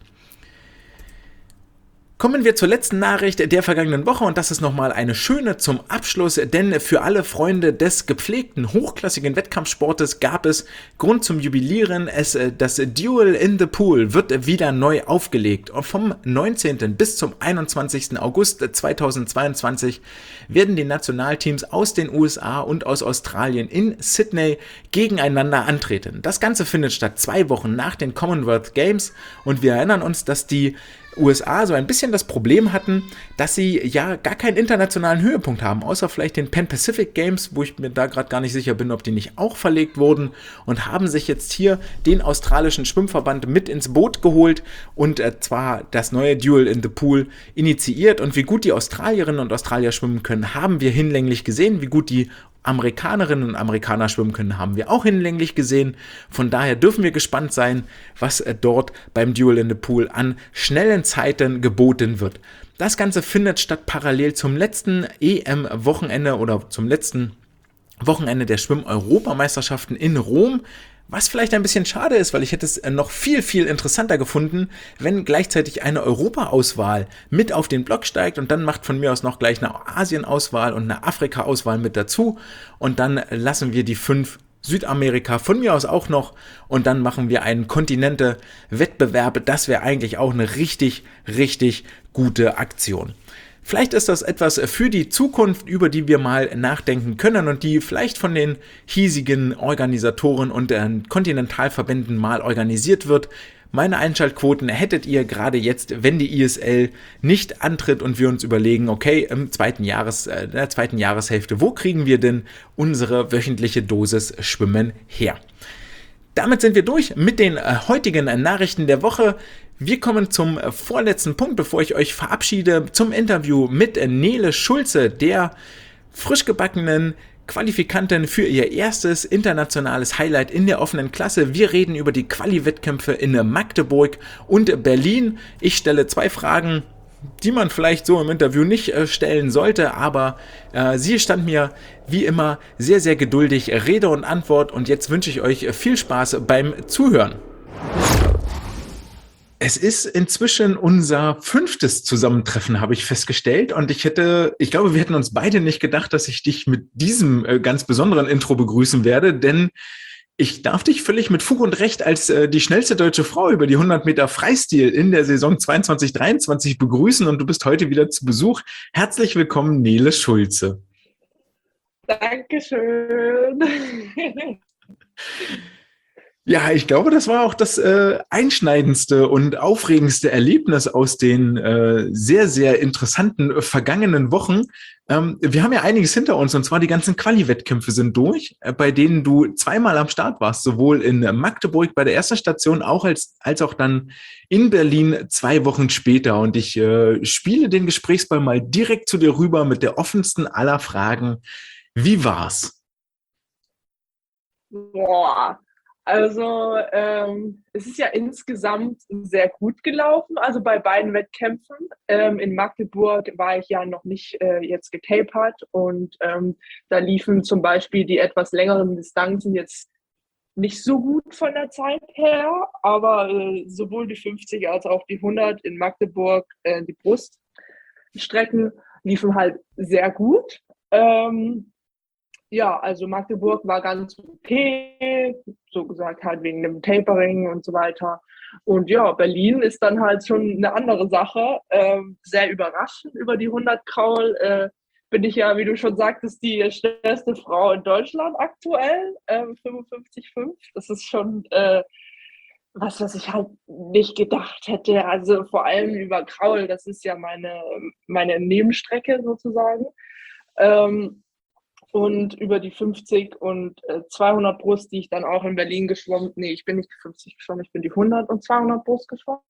Kommen wir zur letzten Nachricht der vergangenen Woche, und das ist nochmal eine schöne zum Abschluss, denn für alle Freunde des gepflegten, hochklassigen Wettkampfsportes gab es Grund zum Jubilieren. Es, das Duel in the Pool wird wieder neu aufgelegt. Und vom neunzehnten bis zum einundzwanzigsten August zweitausendzweiundzwanzig werden die Nationalteams aus den U S A und aus Australien in Sydney gegeneinander antreten. Das Ganze findet statt zwei Wochen nach den Commonwealth Games, und wir erinnern uns, dass die U S A so ein bisschen das Problem hatten, dass sie ja gar keinen internationalen Höhepunkt haben, außer vielleicht den Pan Pacific Games, wo ich mir da gerade gar nicht sicher bin, ob die nicht auch verlegt wurden, und haben sich jetzt hier den australischen Schwimmverband mit ins Boot geholt und äh, zwar das neue Duel in the Pool initiiert. Und wie gut die Australierinnen und Australier schwimmen können, haben wir hinlänglich gesehen. Wie gut die Amerikanerinnen und Amerikaner schwimmen können, haben wir auch hinlänglich gesehen. Von daher dürfen wir gespannt sein, was äh, dort beim Duel in the Pool an schnellen Zeiten geboten wird. Das Ganze findet statt parallel zum letzten E M-Wochenende oder zum letzten Wochenende der Schwimm-Europameisterschaften in Rom. Was vielleicht ein bisschen schade ist, weil ich hätte es noch viel, viel interessanter gefunden, wenn gleichzeitig eine Europa-Auswahl mit auf den Block steigt, und dann macht von mir aus noch gleich eine Asien-Auswahl und eine Afrika-Auswahl mit dazu, und dann lassen wir die fünf Südamerika von mir aus auch noch, und dann machen wir einen Kontinente-Wettbewerb. Das wäre eigentlich auch eine richtig, richtig gute Aktion. Vielleicht ist das etwas für die Zukunft, über die wir mal nachdenken können und die vielleicht von den hiesigen Organisatoren und äh, Kontinentalverbänden mal organisiert wird. Meine Einschaltquoten hättet ihr gerade jetzt, wenn die I S L nicht antritt und wir uns überlegen, okay, im zweiten Jahres, äh, in der zweiten Jahreshälfte, wo kriegen wir denn unsere wöchentliche Dosis Schwimmen her? Damit sind wir durch mit den äh, heutigen äh, Nachrichten der Woche. Wir kommen zum äh, vorletzten Punkt, bevor ich euch verabschiede, zum Interview mit äh, Nele Schulze, der frisch gebackenen Qualifikantin für ihr erstes internationales Highlight in der offenen Klasse. Wir reden über die Quali-Wettkämpfe in äh, Magdeburg und Berlin. Ich stelle zwei Fragen, die man vielleicht so im Interview nicht äh, stellen sollte, aber äh, sie stand mir wie immer sehr, sehr geduldig Rede und Antwort, und jetzt wünsche ich euch viel Spaß beim Zuhören. Es ist inzwischen unser fünftes Zusammentreffen, habe ich festgestellt, und ich hätte, ich glaube, wir hätten uns beide nicht gedacht, dass ich dich mit diesem äh, ganz besonderen Intro begrüßen werde, denn ich darf dich völlig mit Fug und Recht als äh, die schnellste deutsche Frau über die hundert Meter Freistil in der Saison zweiundzwanzig dreiundzwanzig begrüßen, und du bist heute wieder zu Besuch. Herzlich willkommen, Nele Schulze. Dankeschön. Ja, ich glaube, das war auch das äh, einschneidendste und aufregendste Erlebnis aus den äh, sehr, sehr interessanten äh, vergangenen Wochen. Ähm, wir haben ja einiges hinter uns, und zwar die ganzen Quali-Wettkämpfe sind durch, äh, bei denen du zweimal am Start warst, sowohl in Magdeburg bei der ersten Station auch als, als auch dann in Berlin zwei Wochen später. Und ich äh, spiele den Gesprächsball mal direkt zu dir rüber mit der offensten aller Fragen. Wie war's? Boah. Also ähm, es ist ja insgesamt sehr gut gelaufen, also bei beiden Wettkämpfen. Ähm, in Magdeburg war ich ja noch nicht äh, jetzt getapert, und ähm, da liefen zum Beispiel die etwas längeren Distanzen jetzt nicht so gut von der Zeit her, aber äh, sowohl die fünfzig als auch die hundert in Magdeburg, äh, die Bruststrecken liefen halt sehr gut. Ähm, Ja, also Magdeburg war ganz okay, so gesagt halt wegen dem Tapering und so weiter. Und ja, Berlin ist dann halt schon eine andere Sache. Ähm, sehr überraschend über die hundert Kraul. Äh, bin ich ja, wie du schon sagtest, die schnellste Frau in Deutschland aktuell, äh, fünfundfünfzig Komma fünf. Das ist schon äh, was, was ich halt nicht gedacht hätte. Also vor allem über Kraul, das ist ja meine, meine Nebenstrecke sozusagen. Ähm, und über die fünfzig und äh, zweihundert Brust, die ich dann auch in Berlin geschwommen, nee, ich bin nicht die fünfzig geschwommen, ich bin die hundert und zweihundert Brust geschwommen,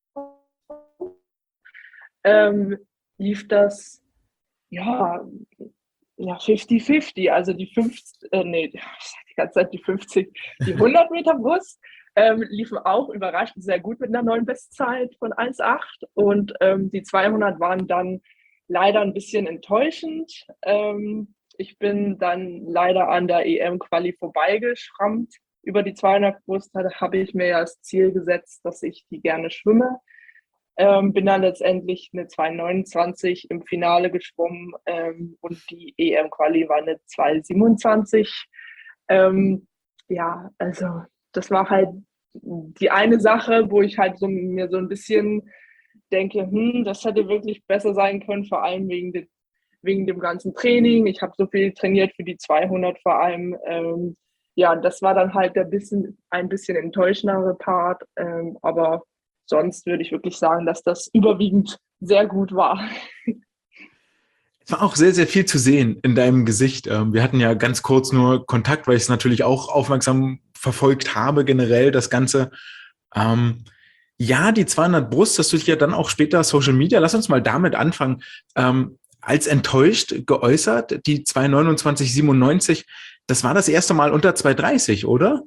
ähm, lief das, ja, ja, fünfzig fünfzig, also die fünfzig, äh, nee, ich sag die ganze Zeit die fünfzig, die hundert Meter Brust ähm, liefen auch überraschend sehr gut mit einer neuen Bestzeit von eins Komma acht und ähm, die zweihundert waren dann leider ein bisschen enttäuschend. Ähm, ich bin dann leider an der E M-Quali vorbeigeschrammt. Über die zweihundert Brust habe ich mir ja das Ziel gesetzt, dass ich die gerne schwimme. Ähm, bin dann letztendlich eine zwei neunundzwanzig im Finale geschwommen ähm, und die E M-Quali war eine zwei siebenundzwanzig. Ähm, ja, also das war halt die eine Sache, wo ich halt so, mir so ein bisschen denke, hm, das hätte wirklich besser sein können, vor allem wegen, de, wegen dem ganzen Training. Ich habe so viel trainiert für die zweihundert vor allem. Ähm, ja, das war dann halt der bisschen, ein bisschen enttäuschendere Part, ähm, aber sonst würde ich wirklich sagen, dass das überwiegend sehr gut war. Es war auch sehr, sehr viel zu sehen in deinem Gesicht. Wir hatten ja ganz kurz nur Kontakt, weil ich es natürlich auch aufmerksam verfolgt habe, generell das Ganze. Ähm, ja, die zweihundert Brust, das tut ja dann auch später Social Media. Lass uns mal damit anfangen. Ähm, als enttäuscht geäußert, die zwei neunundzwanzig siebenundneunzig, das war das erste Mal unter zwei dreißig, oder?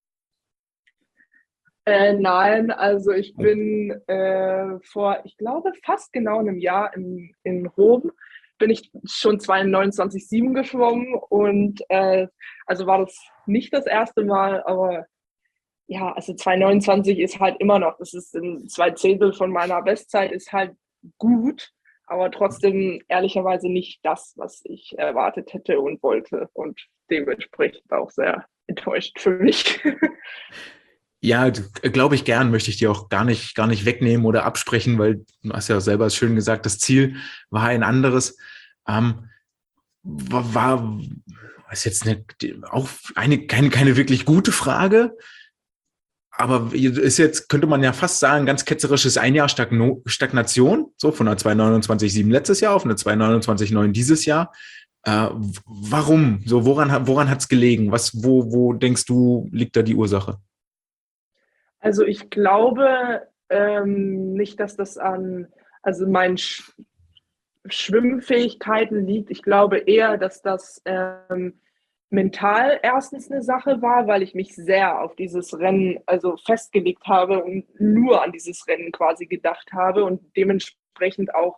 Äh, nein, also ich bin äh, vor, ich glaube, fast genau einem Jahr in, in Rom bin ich schon zwei neunundzwanzig sieben geschwommen und äh, also war das nicht das erste Mal, aber ja, also zwei neunundzwanzig ist halt immer noch, das ist ein zwei Zehntel von meiner Bestzeit, ist halt gut, aber trotzdem ehrlicherweise nicht das, was ich erwartet hätte und wollte und dementsprechend auch sehr enttäuscht für mich. Ja, glaube ich gern, möchte ich dir auch gar nicht, gar nicht wegnehmen oder absprechen, weil du hast ja selber schön gesagt, das Ziel war ein anderes. Ähm, war, war ist jetzt eine, auch eine, keine, keine wirklich gute Frage, aber ist jetzt, könnte man ja fast sagen, ganz ketzerisches ein Jahr Stagno, Stagnation, so von einer zwei neunundzwanzig sieben letztes Jahr auf eine zwei neunundzwanzig neun dieses Jahr. Äh, warum? So, woran, woran hat es gelegen? Was, wo, wo denkst du, liegt da die Ursache? Also ich glaube ähm, nicht, dass das an also meinen Sch Schwimmfähigkeiten liegt. Ich glaube eher, dass das ähm, mental erstens eine Sache war, weil ich mich sehr auf dieses Rennen also festgelegt habe und nur an dieses Rennen quasi gedacht habe und dementsprechend auch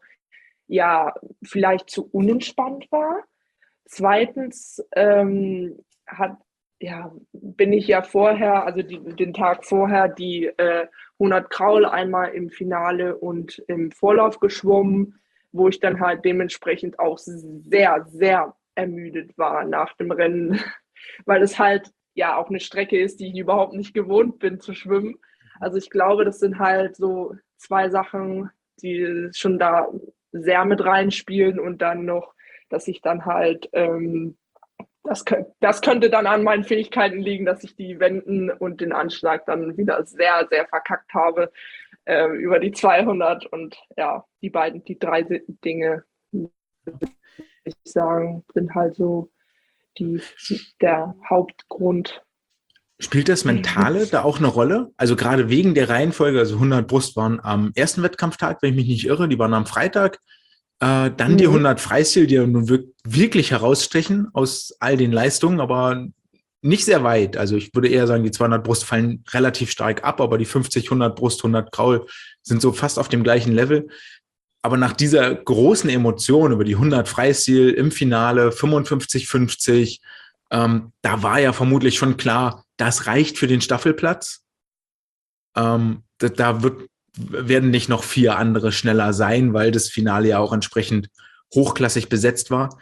ja vielleicht zu unentspannt war. Zweitens ähm, hat, ja, bin ich ja vorher, also die, den Tag vorher, die äh, hundert Kraul einmal im Finale und im Vorlauf geschwommen, wo ich dann halt dementsprechend auch sehr, sehr ermüdet war nach dem Rennen, weil es halt ja auch eine Strecke ist, die ich überhaupt nicht gewohnt bin zu schwimmen. Also ich glaube, das sind halt so zwei Sachen, die schon da sehr mit reinspielen und dann noch, dass ich dann halt, ähm, das, das könnte dann an meinen Fähigkeiten liegen, dass ich die Wenden und den Anschlag dann wieder sehr, sehr verkackt habe äh, über die zweihundert und ja, die beiden, die drei Dinge, würde ich sagen, sind halt so die, der Hauptgrund. Spielt das Mentale da auch eine Rolle? Also gerade wegen der Reihenfolge, also hundert Brust waren am ersten Wettkampftag, wenn ich mich nicht irre, die waren am Freitag. Äh, dann die hundert Freistil, die nun wirklich herausstechen aus all den Leistungen, aber nicht sehr weit. Also ich würde eher sagen, die zweihundert Brust fallen relativ stark ab, aber die fünfzig, hundert Brust, hundert Kraul sind so fast auf dem gleichen Level. Aber nach dieser großen Emotion über die hundert Freistil im Finale, fünfundfünfzig fünfzig, ähm, da war ja vermutlich schon klar, das reicht für den Staffelplatz. Ähm, da, da wird, werden nicht noch vier andere schneller sein, weil das Finale ja auch entsprechend hochklassig besetzt war.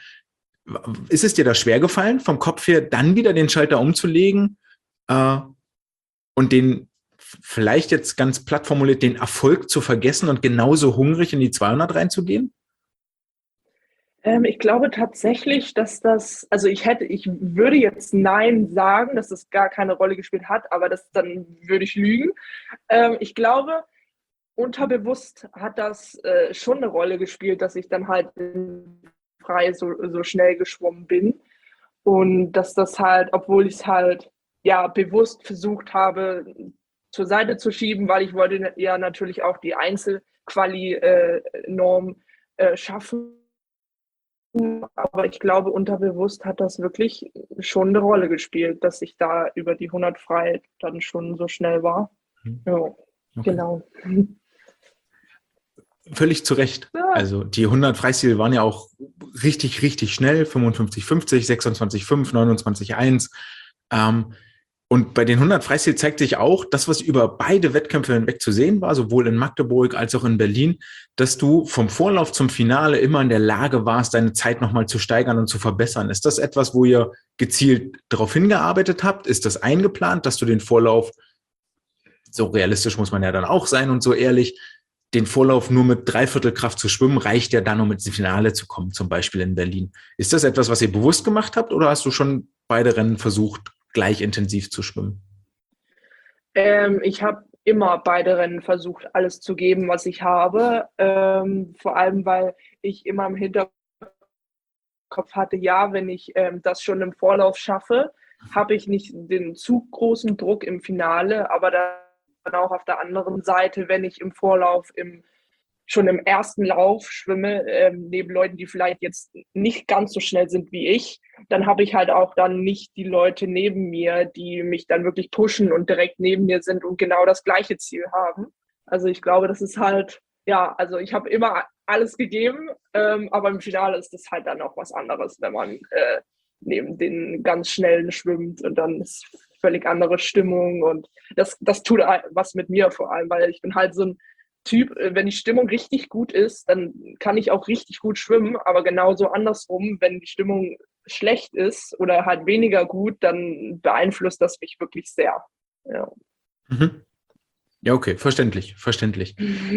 Ist es dir da schwer gefallen, vom Kopf her dann wieder den Schalter umzulegen äh, und den vielleicht jetzt ganz platt formuliert, den Erfolg zu vergessen und genauso hungrig in die zweihundert reinzugehen? Ähm, ich glaube tatsächlich, dass das, also ich hätte, ich würde jetzt Nein sagen, dass das gar keine Rolle gespielt hat, aber das dann würde ich lügen. Ähm, ich glaube, unterbewusst hat das äh, schon eine Rolle gespielt, dass ich dann halt frei so, so schnell geschwommen bin. Und dass das halt, obwohl ich es halt ja bewusst versucht habe, zur Seite zu schieben, weil ich wollte ja natürlich auch die Einzelquali-Norm äh, äh, schaffen. Aber ich glaube, unterbewusst hat das wirklich schon eine Rolle gespielt, dass ich da über die hundert frei dann schon so schnell war. Ja, Okay. genau. Völlig zu Recht. Ja. Also die hundert Freistil waren ja auch richtig, richtig schnell. fünfundfünfzig fünfzig, sechsundzwanzig fünf, neunundzwanzig eins. Ähm, und bei den hundert Freistil zeigt sich auch, das, was über beide Wettkämpfe hinweg zu sehen war, sowohl in Magdeburg als auch in Berlin, dass du vom Vorlauf zum Finale immer in der Lage warst, deine Zeit nochmal zu steigern und zu verbessern. Ist das etwas, wo ihr gezielt darauf hingearbeitet habt? Ist das eingeplant, dass du den Vorlauf, so realistisch muss man ja dann auch sein und so ehrlich, den Vorlauf nur mit Dreiviertelkraft zu schwimmen, reicht ja dann, um ins Finale zu kommen, zum Beispiel in Berlin. Ist das etwas, was ihr bewusst gemacht habt, oder hast du schon beide Rennen versucht, gleich intensiv zu schwimmen? Ähm, ich habe immer beide Rennen versucht, alles zu geben, was ich habe. Ähm, vor allem, weil ich immer im Hinterkopf hatte, ja, wenn ich ähm, das schon im Vorlauf schaffe, habe ich nicht den zu großen Druck im Finale, aber dann auch auf der anderen Seite, wenn ich im Vorlauf im schon im ersten Lauf schwimme, ähm, neben Leuten, die vielleicht jetzt nicht ganz so schnell sind wie ich, dann habe ich halt auch dann nicht die Leute neben mir, die mich dann wirklich pushen und direkt neben mir sind und genau das gleiche Ziel haben. Also ich glaube, das ist halt, ja, also ich habe immer alles gegeben, ähm, aber im Finale ist das halt dann auch was anderes, wenn man äh, neben den ganz Schnellen schwimmt und dann ist völlig andere Stimmung und das, das tut was mit mir vor allem, weil ich bin halt so ein Typ, wenn die Stimmung richtig gut ist, dann kann ich auch richtig gut schwimmen, aber genauso andersrum, wenn die Stimmung schlecht ist oder halt weniger gut, dann beeinflusst das mich wirklich sehr. Ja, Mhm. Ja, okay, verständlich, verständlich.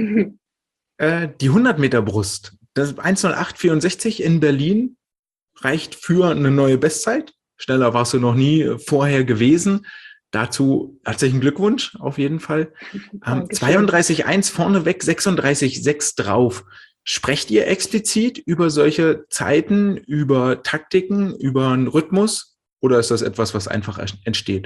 äh, die hundert Meter Brust, das eins null acht vierundsechzig in Berlin reicht für eine neue Bestzeit. Schneller warst du noch nie vorher gewesen. Dazu herzlichen Glückwunsch auf jeden Fall. Ähm, zweiunddreißig eins vorneweg, sechsunddreißig sechs drauf. Sprecht ihr explizit über solche Zeiten, über Taktiken, über einen Rhythmus, oder ist das etwas, was einfach entsteht?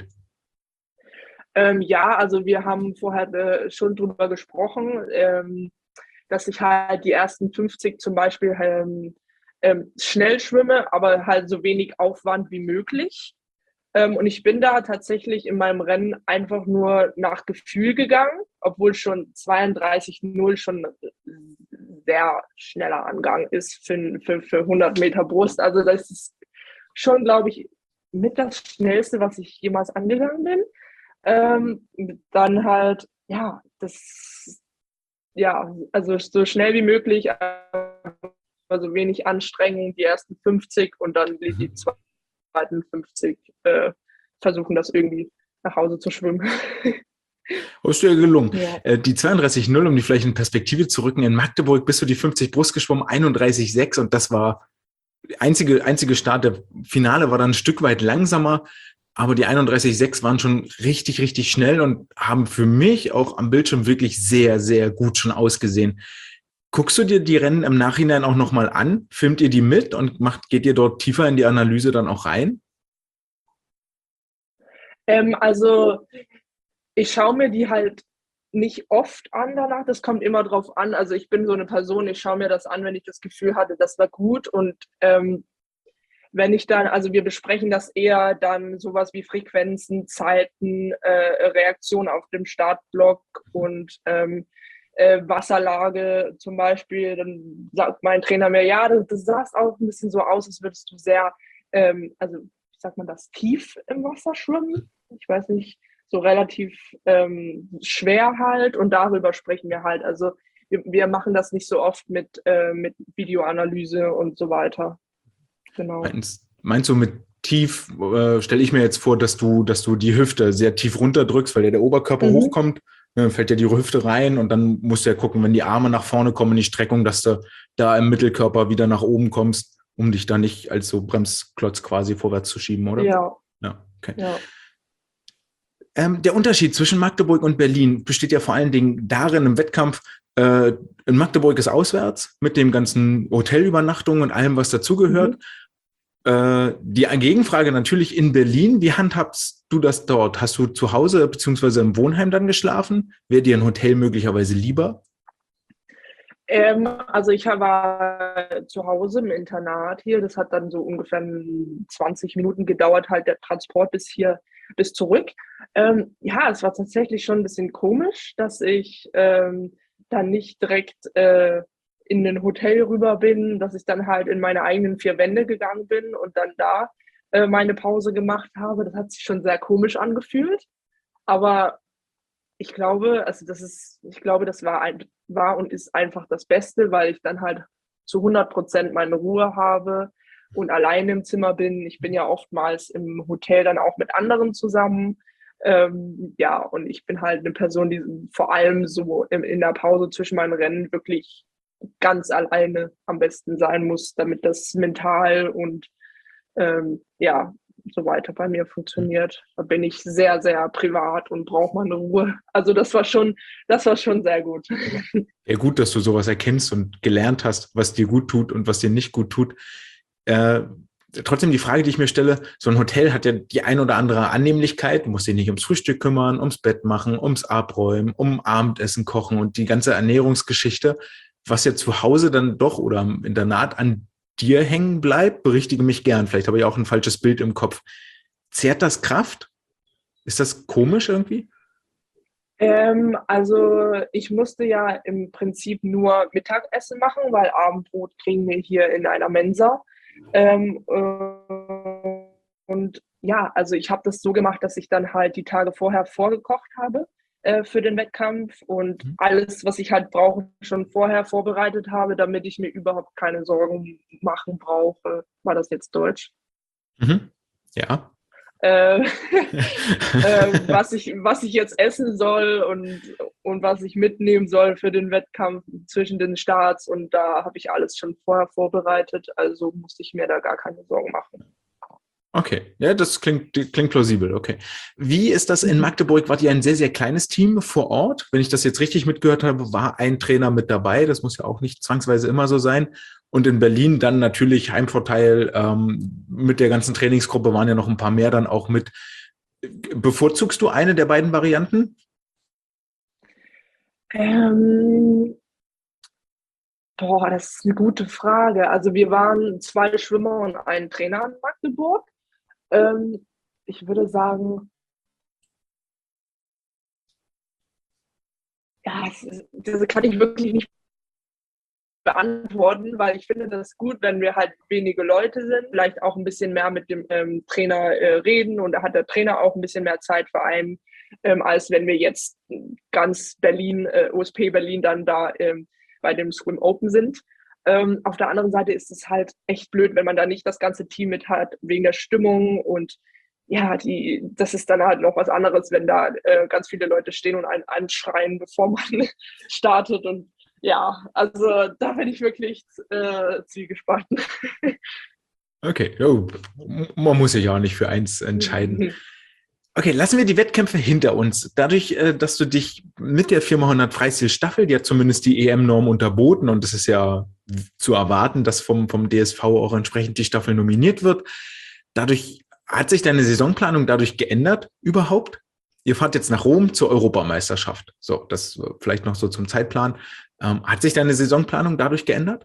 Ähm, ja, also wir haben vorher äh, schon drüber gesprochen, ähm, dass ich halt die ersten fünfzig zum Beispiel ähm, ähm, schnell schwimme, aber halt so wenig Aufwand wie möglich. Ähm, und ich bin da tatsächlich in meinem Rennen einfach nur nach Gefühl gegangen, obwohl schon zweiunddreißig null schon sehr schneller Angang ist für, für, für hundert Meter Brust. Also das ist schon, glaube ich, mit das Schnellste, was ich jemals angegangen bin. Ähm, dann halt, ja, das, ja, also so schnell wie möglich, also wenig Anstrengung, die ersten fünfzig und dann die, die zweiten fünfzig äh, versuchen, das irgendwie nach Hause zu schwimmen. Ist dir gelungen. Ja. Äh, die zweiunddreißig null, um die vielleicht in Perspektive zu rücken, in Magdeburg bist du die fünfzig Brust geschwommen, einunddreißig sechs, und das war einzige, einzige Start. Der Finale war dann ein Stück weit langsamer, aber die einunddreißig sechs waren schon richtig, richtig schnell und haben für mich auch am Bildschirm wirklich sehr, sehr gut schon ausgesehen. Guckst du dir die Rennen im Nachhinein auch nochmal an? Filmt ihr die mit und macht, geht ihr dort tiefer in die Analyse dann auch rein? Ähm, also ich schaue mir die halt nicht oft an danach, das kommt immer drauf an. Also ich bin so eine Person, ich schaue mir das an, wenn ich das Gefühl hatte, das war gut. Und ähm, wenn ich dann, also wir besprechen das eher dann sowas wie Frequenzen, Zeiten, äh, Reaktion auf dem Startblock und ähm, äh, Wasserlage zum Beispiel. Dann sagt mein Trainer mir, ja, das, das sah auch ein bisschen so aus, als würdest du sehr, ähm, also wie sagt man das, tief im Wasser schwimmen. Ich weiß nicht, so relativ ähm, schwer halt, und darüber sprechen wir halt. Also wir, wir machen das nicht so oft mit, äh, mit Videoanalyse und so weiter. Genau. Meinst, meinst du mit tief, äh, stelle ich mir jetzt vor, dass du, dass du die Hüfte sehr tief runterdrückst, weil ja der Oberkörper Mhm. hochkommt, Dann fällt ja die Hüfte rein und dann musst du ja gucken, wenn die Arme nach vorne kommen in die Streckung, dass du da im Mittelkörper wieder nach oben kommst, um dich da nicht als so Bremsklotz quasi vorwärts zu schieben, oder? Ja. Ja, okay. Ja. Ähm, der Unterschied zwischen Magdeburg und Berlin besteht ja vor allen Dingen darin im Wettkampf, äh, in Magdeburg ist auswärts mit dem ganzen Hotelübernachtung und allem, was dazugehört. Mhm. Äh, die Gegenfrage natürlich in Berlin, wie handhabst du das dort? Hast du zu Hause beziehungsweise im Wohnheim dann geschlafen? Wäre dir ein Hotel möglicherweise lieber? Ähm, also ich war zu Hause im Internat hier. Das hat dann so ungefähr zwanzig Minuten gedauert, halt der Transport bis hier, bis zurück. Ähm, ja, es war tatsächlich schon ein bisschen komisch, dass ich ähm, dann nicht direkt äh, in ein Hotel rüber bin, dass ich dann halt in meine eigenen vier Wände gegangen bin und dann da äh, meine Pause gemacht habe. Das hat sich schon sehr komisch angefühlt. Aber ich glaube, also das ist, ich glaube, das war, ein, war und ist einfach das Beste, weil ich dann halt zu hundert Prozent meine Ruhe habe und alleine im Zimmer bin. Ich bin ja oftmals im Hotel dann auch mit anderen zusammen. Ähm, ja, und ich bin halt eine Person, die vor allem so in, in der Pause zwischen meinen Rennen wirklich ganz alleine am besten sein muss, damit das mental und ähm, ja, so weiter bei mir funktioniert. Da bin ich sehr, sehr privat und brauche meine Ruhe. Also das war schon, das war schon sehr gut. Ja, gut, dass du sowas erkennst und gelernt hast, was dir gut tut und was dir nicht gut tut. Äh, trotzdem die Frage, die ich mir stelle, so ein Hotel hat ja die ein oder andere Annehmlichkeit, du musst dich nicht ums Frühstück kümmern, ums Bett machen, ums Abräumen, um Abendessen kochen und die ganze Ernährungsgeschichte, was ja zu Hause dann doch oder im Internat an dir hängen bleibt, berichtige mich gern. Vielleicht habe ich auch ein falsches Bild im Kopf. Zehrt das Kraft? Ist das komisch irgendwie? Ähm, also ich musste ja im Prinzip nur Mittagessen machen, weil Abendbrot kriegen wir hier in einer Mensa. Ähm, äh, und ja, also ich habe das so gemacht, dass ich dann halt die Tage vorher vorgekocht habe äh, für den Wettkampf und mhm. alles, was ich halt brauche, schon vorher vorbereitet habe, damit ich mir überhaupt keine Sorgen machen brauche. War das jetzt Deutsch? Mhm. Ja. Äh, äh, was ich, was ich jetzt essen soll und, und was ich mitnehmen soll für den Wettkampf zwischen den Starts. Und da habe ich alles schon vorher vorbereitet, also musste ich mir da gar keine Sorgen machen. Okay, ja, das klingt, klingt plausibel, okay. Wie ist das in Magdeburg? Wart ihr ein sehr, sehr kleines Team vor Ort? Wenn ich das jetzt richtig mitgehört habe, war ein Trainer mit dabei. Das muss ja auch nicht zwangsweise immer so sein. Und in Berlin dann natürlich Heimvorteil ähm, mit der ganzen Trainingsgruppe waren ja noch ein paar mehr dann auch mit. Bevorzugst du eine der beiden Varianten? Ähm, boah, das ist eine gute Frage. Also wir waren zwei Schwimmer und ein Trainer in Magdeburg. Ähm, ich würde sagen, ja, das, das kann ich wirklich nicht beantworten, weil ich finde das gut, wenn wir halt wenige Leute sind, vielleicht auch ein bisschen mehr mit dem ähm, Trainer äh, reden und da hat der Trainer auch ein bisschen mehr Zeit für einen, ähm, als wenn wir jetzt ganz Berlin, äh, O S P Berlin dann da ähm, bei dem Swim Open sind. Ähm, auf der anderen Seite ist es halt echt blöd, wenn man da nicht das ganze Team mit hat, wegen der Stimmung und ja, die, das ist dann halt noch was anderes, wenn da äh, ganz viele Leute stehen und einen anschreien, bevor man startet und ja, also da bin ich wirklich äh, zwiegespalten. Okay, oh, man muss sich ja auch nicht für eins entscheiden. Okay, lassen wir die Wettkämpfe hinter uns. Dadurch, dass du dich mit der viermal Freistil Staffel, die hat zumindest die E M-Norm unterboten und es ist ja zu erwarten, dass vom, vom D S V auch entsprechend die Staffel nominiert wird. Dadurch hat sich deine Saisonplanung dadurch geändert überhaupt? Ihr fahrt jetzt nach Rom zur Europameisterschaft. So, das vielleicht noch so zum Zeitplan. Ähm, hat sich deine Saisonplanung dadurch geändert?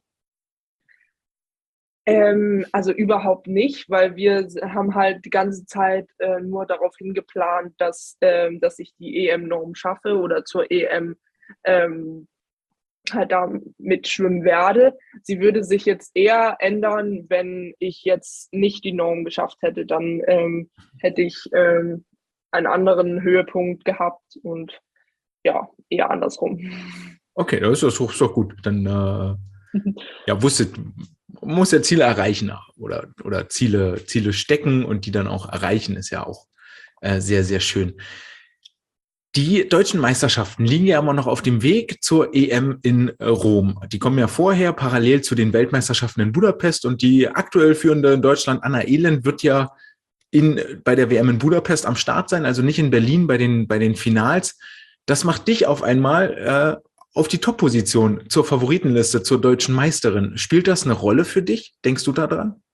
Ähm, also überhaupt nicht, weil wir haben halt die ganze Zeit äh, nur darauf hingeplant, dass, ähm, dass ich die E M-Norm schaffe oder zur E M ähm, halt da mitschwimmen werde. Sie würde sich jetzt eher ändern, wenn ich jetzt nicht die Norm geschafft hätte. Dann ähm, hätte ich ähm, einen anderen Höhepunkt gehabt und ja, eher andersrum. Okay, das ist doch, ist doch gut. Dann äh, ja, wusstet, muss ja Ziele erreichen oder, oder Ziele, Ziele stecken und die dann auch erreichen, ist ja auch äh, sehr, sehr schön. Die deutschen Meisterschaften liegen ja immer noch auf dem Weg zur E M in Rom. Die kommen ja vorher parallel zu den Weltmeisterschaften in Budapest und die aktuell führende in Deutschland, Anna Elend, wird ja in, bei der W M in Budapest am Start sein, also nicht in Berlin bei den, bei den Finals. Das macht dich auf einmal äh, auf die Top-Position zur Favoritenliste, zur deutschen Meisterin. Spielt das eine Rolle für dich? Denkst du da dran?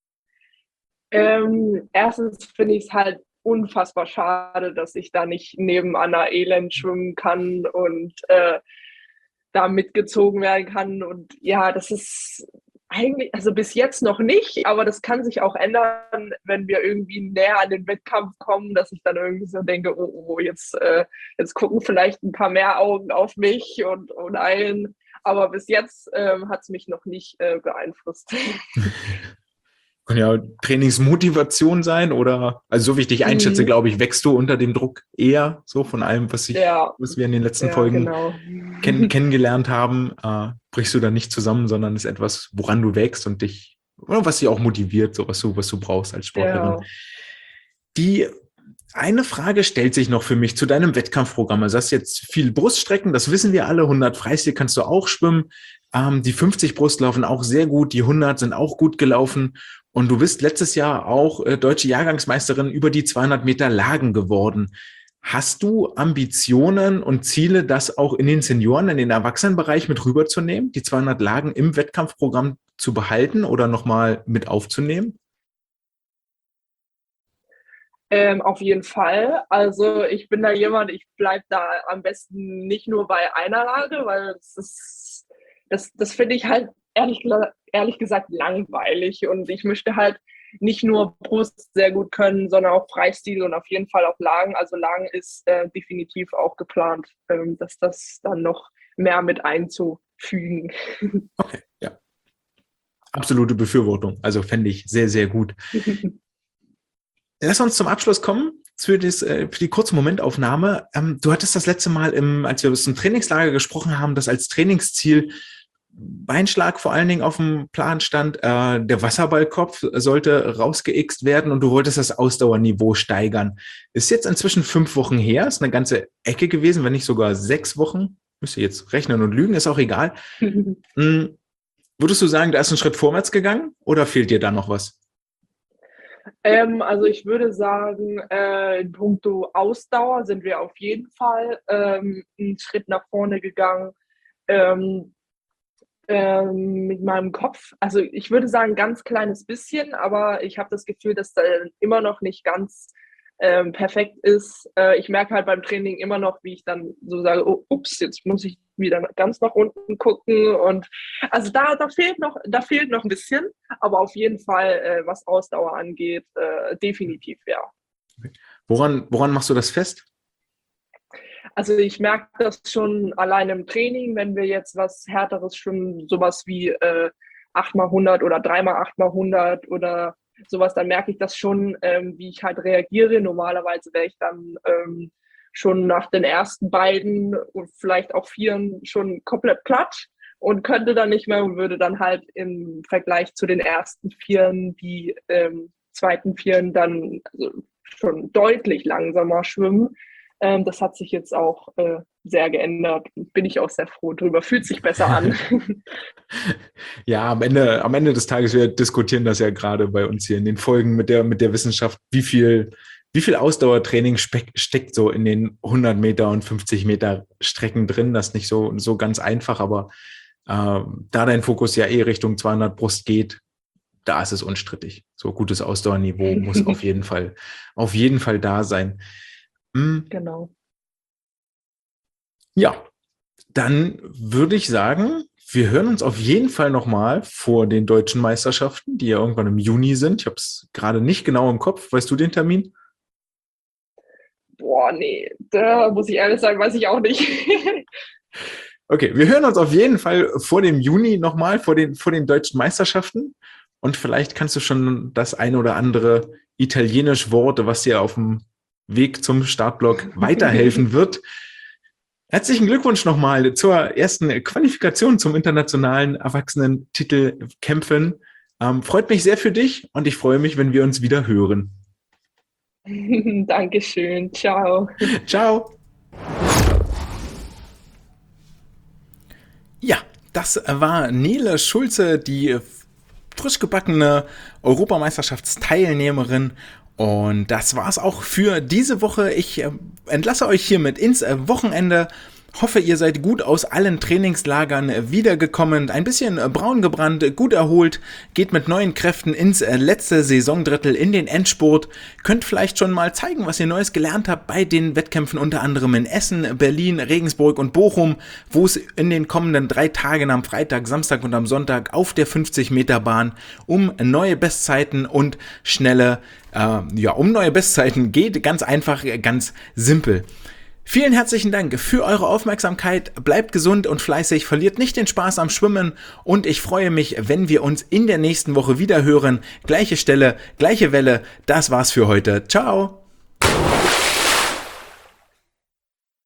Ähm, erstens finde ich es halt unfassbar schade, dass ich da nicht neben Anna Elend schwimmen kann und äh, da mitgezogen werden kann. Und ja, das ist eigentlich, also bis jetzt noch nicht, aber das kann sich auch ändern, wenn wir irgendwie näher an den Wettkampf kommen, dass ich dann irgendwie so denke, oh, oh jetzt, äh, jetzt gucken vielleicht ein paar mehr Augen auf mich und, und allen. Aber bis jetzt ähm, hat es mich noch nicht äh, beeinflusst. Kann ja Trainingsmotivation sein oder, also so wie ich dich einschätze, Mhm. glaube ich, wächst du unter dem Druck eher so von allem, was, ich, Ja, was wir in den letzten ja, Folgen genau. kenn, kennengelernt haben, äh, brichst du da nicht zusammen, sondern ist etwas, woran du wächst und dich, oder was dich auch motiviert, so was du, was du brauchst als Sportlerin. Ja. Die eine Frage stellt sich noch für mich zu deinem Wettkampfprogramm. Also das ist jetzt viel Bruststrecken, das wissen wir alle. hundert Freistil kannst du auch schwimmen. Ähm, die fünfzig Brust laufen auch sehr gut. Die hundert sind auch gut gelaufen. Und du bist letztes Jahr auch äh, deutsche Jahrgangsmeisterin über die zweihundert Meter Lagen geworden. Hast du Ambitionen und Ziele, das auch in den Senioren, in den Erwachsenenbereich mit rüberzunehmen, die zweihundert Lagen im Wettkampfprogramm zu behalten oder nochmal mit aufzunehmen? Ähm, auf jeden Fall. Also ich bin da jemand, ich bleibe da am besten nicht nur bei einer Lage, weil das ist, das, das finde ich halt ehrlich, ehrlich gesagt langweilig. Und ich möchte halt nicht nur Brust sehr gut können, sondern auch Freistil und auf jeden Fall auch Lagen. Also Lagen ist äh, definitiv auch geplant, ähm, dass das dann noch mehr mit einzufügen. Okay, ja. Absolute Befürwortung. Also fände ich sehr, sehr gut. Lass uns zum Abschluss kommen für, das, für die kurze Momentaufnahme. Du hattest das letzte Mal, im, als wir zum Trainingslager gesprochen haben, dass als Trainingsziel Beinschlag vor allen Dingen auf dem Plan stand. Der Wasserballkopf sollte rausgeixt werden und du wolltest das Ausdauerniveau steigern. Ist jetzt inzwischen fünf Wochen her, ist eine ganze Ecke gewesen, wenn nicht sogar sechs Wochen. Müsst ihr jetzt rechnen und lügen, ist auch egal. Würdest du sagen, da ist ein Schritt vorwärts gegangen oder fehlt dir da noch was? Ähm, also ich würde sagen, äh, in puncto Ausdauer sind wir auf jeden Fall ähm, einen Schritt nach vorne gegangen ähm, ähm, mit meinem Kopf. Also ich würde sagen, ganz kleines bisschen, aber ich habe das Gefühl, dass da immer noch nicht ganz ähm, perfekt ist. Äh, ich merke halt beim Training immer noch, wie ich dann so sage, oh, ups, jetzt muss ich wieder ganz nach unten gucken. Und also da, da fehlt noch, da fehlt noch ein bisschen, aber auf jeden Fall, äh, was Ausdauer angeht, äh, definitiv, ja. Woran, woran machst du das fest? Also ich merke das schon allein im Training, wenn wir jetzt was Härteres schwimmen, sowas wie äh, acht mal hundert oder drei mal acht mal hundert oder sowas, dann merke ich das schon, ähm, wie ich halt reagiere. Normalerweise wäre ich dann ähm, schon nach den ersten beiden und vielleicht auch vieren schon komplett platt und könnte dann nicht mehr und würde dann halt im Vergleich zu den ersten Vieren die ähm, zweiten Vieren dann also schon deutlich langsamer schwimmen. Ähm, das hat sich jetzt auch äh, sehr geändert. Bin ich auch sehr froh drüber. Fühlt sich besser an. Ja, am Ende, am Ende des Tages, wir diskutieren das ja gerade bei uns hier in den Folgen mit der, mit der Wissenschaft, wie viel, wie viel Ausdauertraining speck, steckt so in den hundert Meter und fünfzig Meter Strecken drin. Das ist nicht so, so ganz einfach, aber äh, da dein Fokus ja eh Richtung zweihundert Brust geht, da ist es unstrittig. So gutes Ausdauerniveau muss auf jeden Fall, auf jeden Fall da sein. Hm. Genau. Ja, dann würde ich sagen, wir hören uns auf jeden Fall nochmal vor den deutschen Meisterschaften, die ja irgendwann im Juni sind. Ich habe es gerade nicht genau im Kopf. Weißt du den Termin? Boah, nee, da muss ich ehrlich sagen, weiß ich auch nicht. Okay, wir hören uns auf jeden Fall vor dem Juni nochmal, vor den, vor den deutschen Meisterschaften. Und vielleicht kannst du schon das eine oder andere italienische Wort, was dir auf dem Weg zum Startblock weiterhelfen wird. Herzlichen Glückwunsch nochmal zur ersten Qualifikation zum internationalen Erwachsenentitel kämpfen. Ähm, freut mich sehr für dich und ich freue mich, wenn wir uns wieder hören. Dankeschön. Ciao. Ciao. Das war Nele Schulze, die frisch gebackene Europameisterschaftsteilnehmerin. Und das war's auch für diese Woche. Ich entlasse euch hiermit ins Wochenende. Hoffe, ihr seid gut aus allen Trainingslagern wiedergekommen, ein bisschen braun gebrannt, gut erholt, geht mit neuen Kräften ins letzte Saisondrittel in den Endspurt, könnt vielleicht schon mal zeigen, was ihr Neues gelernt habt bei den Wettkämpfen unter anderem in Essen, Berlin, Regensburg und Bochum, wo es in den kommenden drei Tagen am Freitag, Samstag und am Sonntag auf der fünfzig Meter Bahn um neue Bestzeiten und schnelle, äh, ja, um neue Bestzeiten geht, ganz einfach, ganz simpel. Vielen herzlichen Dank für eure Aufmerksamkeit, bleibt gesund und fleißig, verliert nicht den Spaß am Schwimmen und ich freue mich, wenn wir uns in der nächsten Woche wieder hören. Gleiche Stelle, gleiche Welle, das war's für heute. Ciao!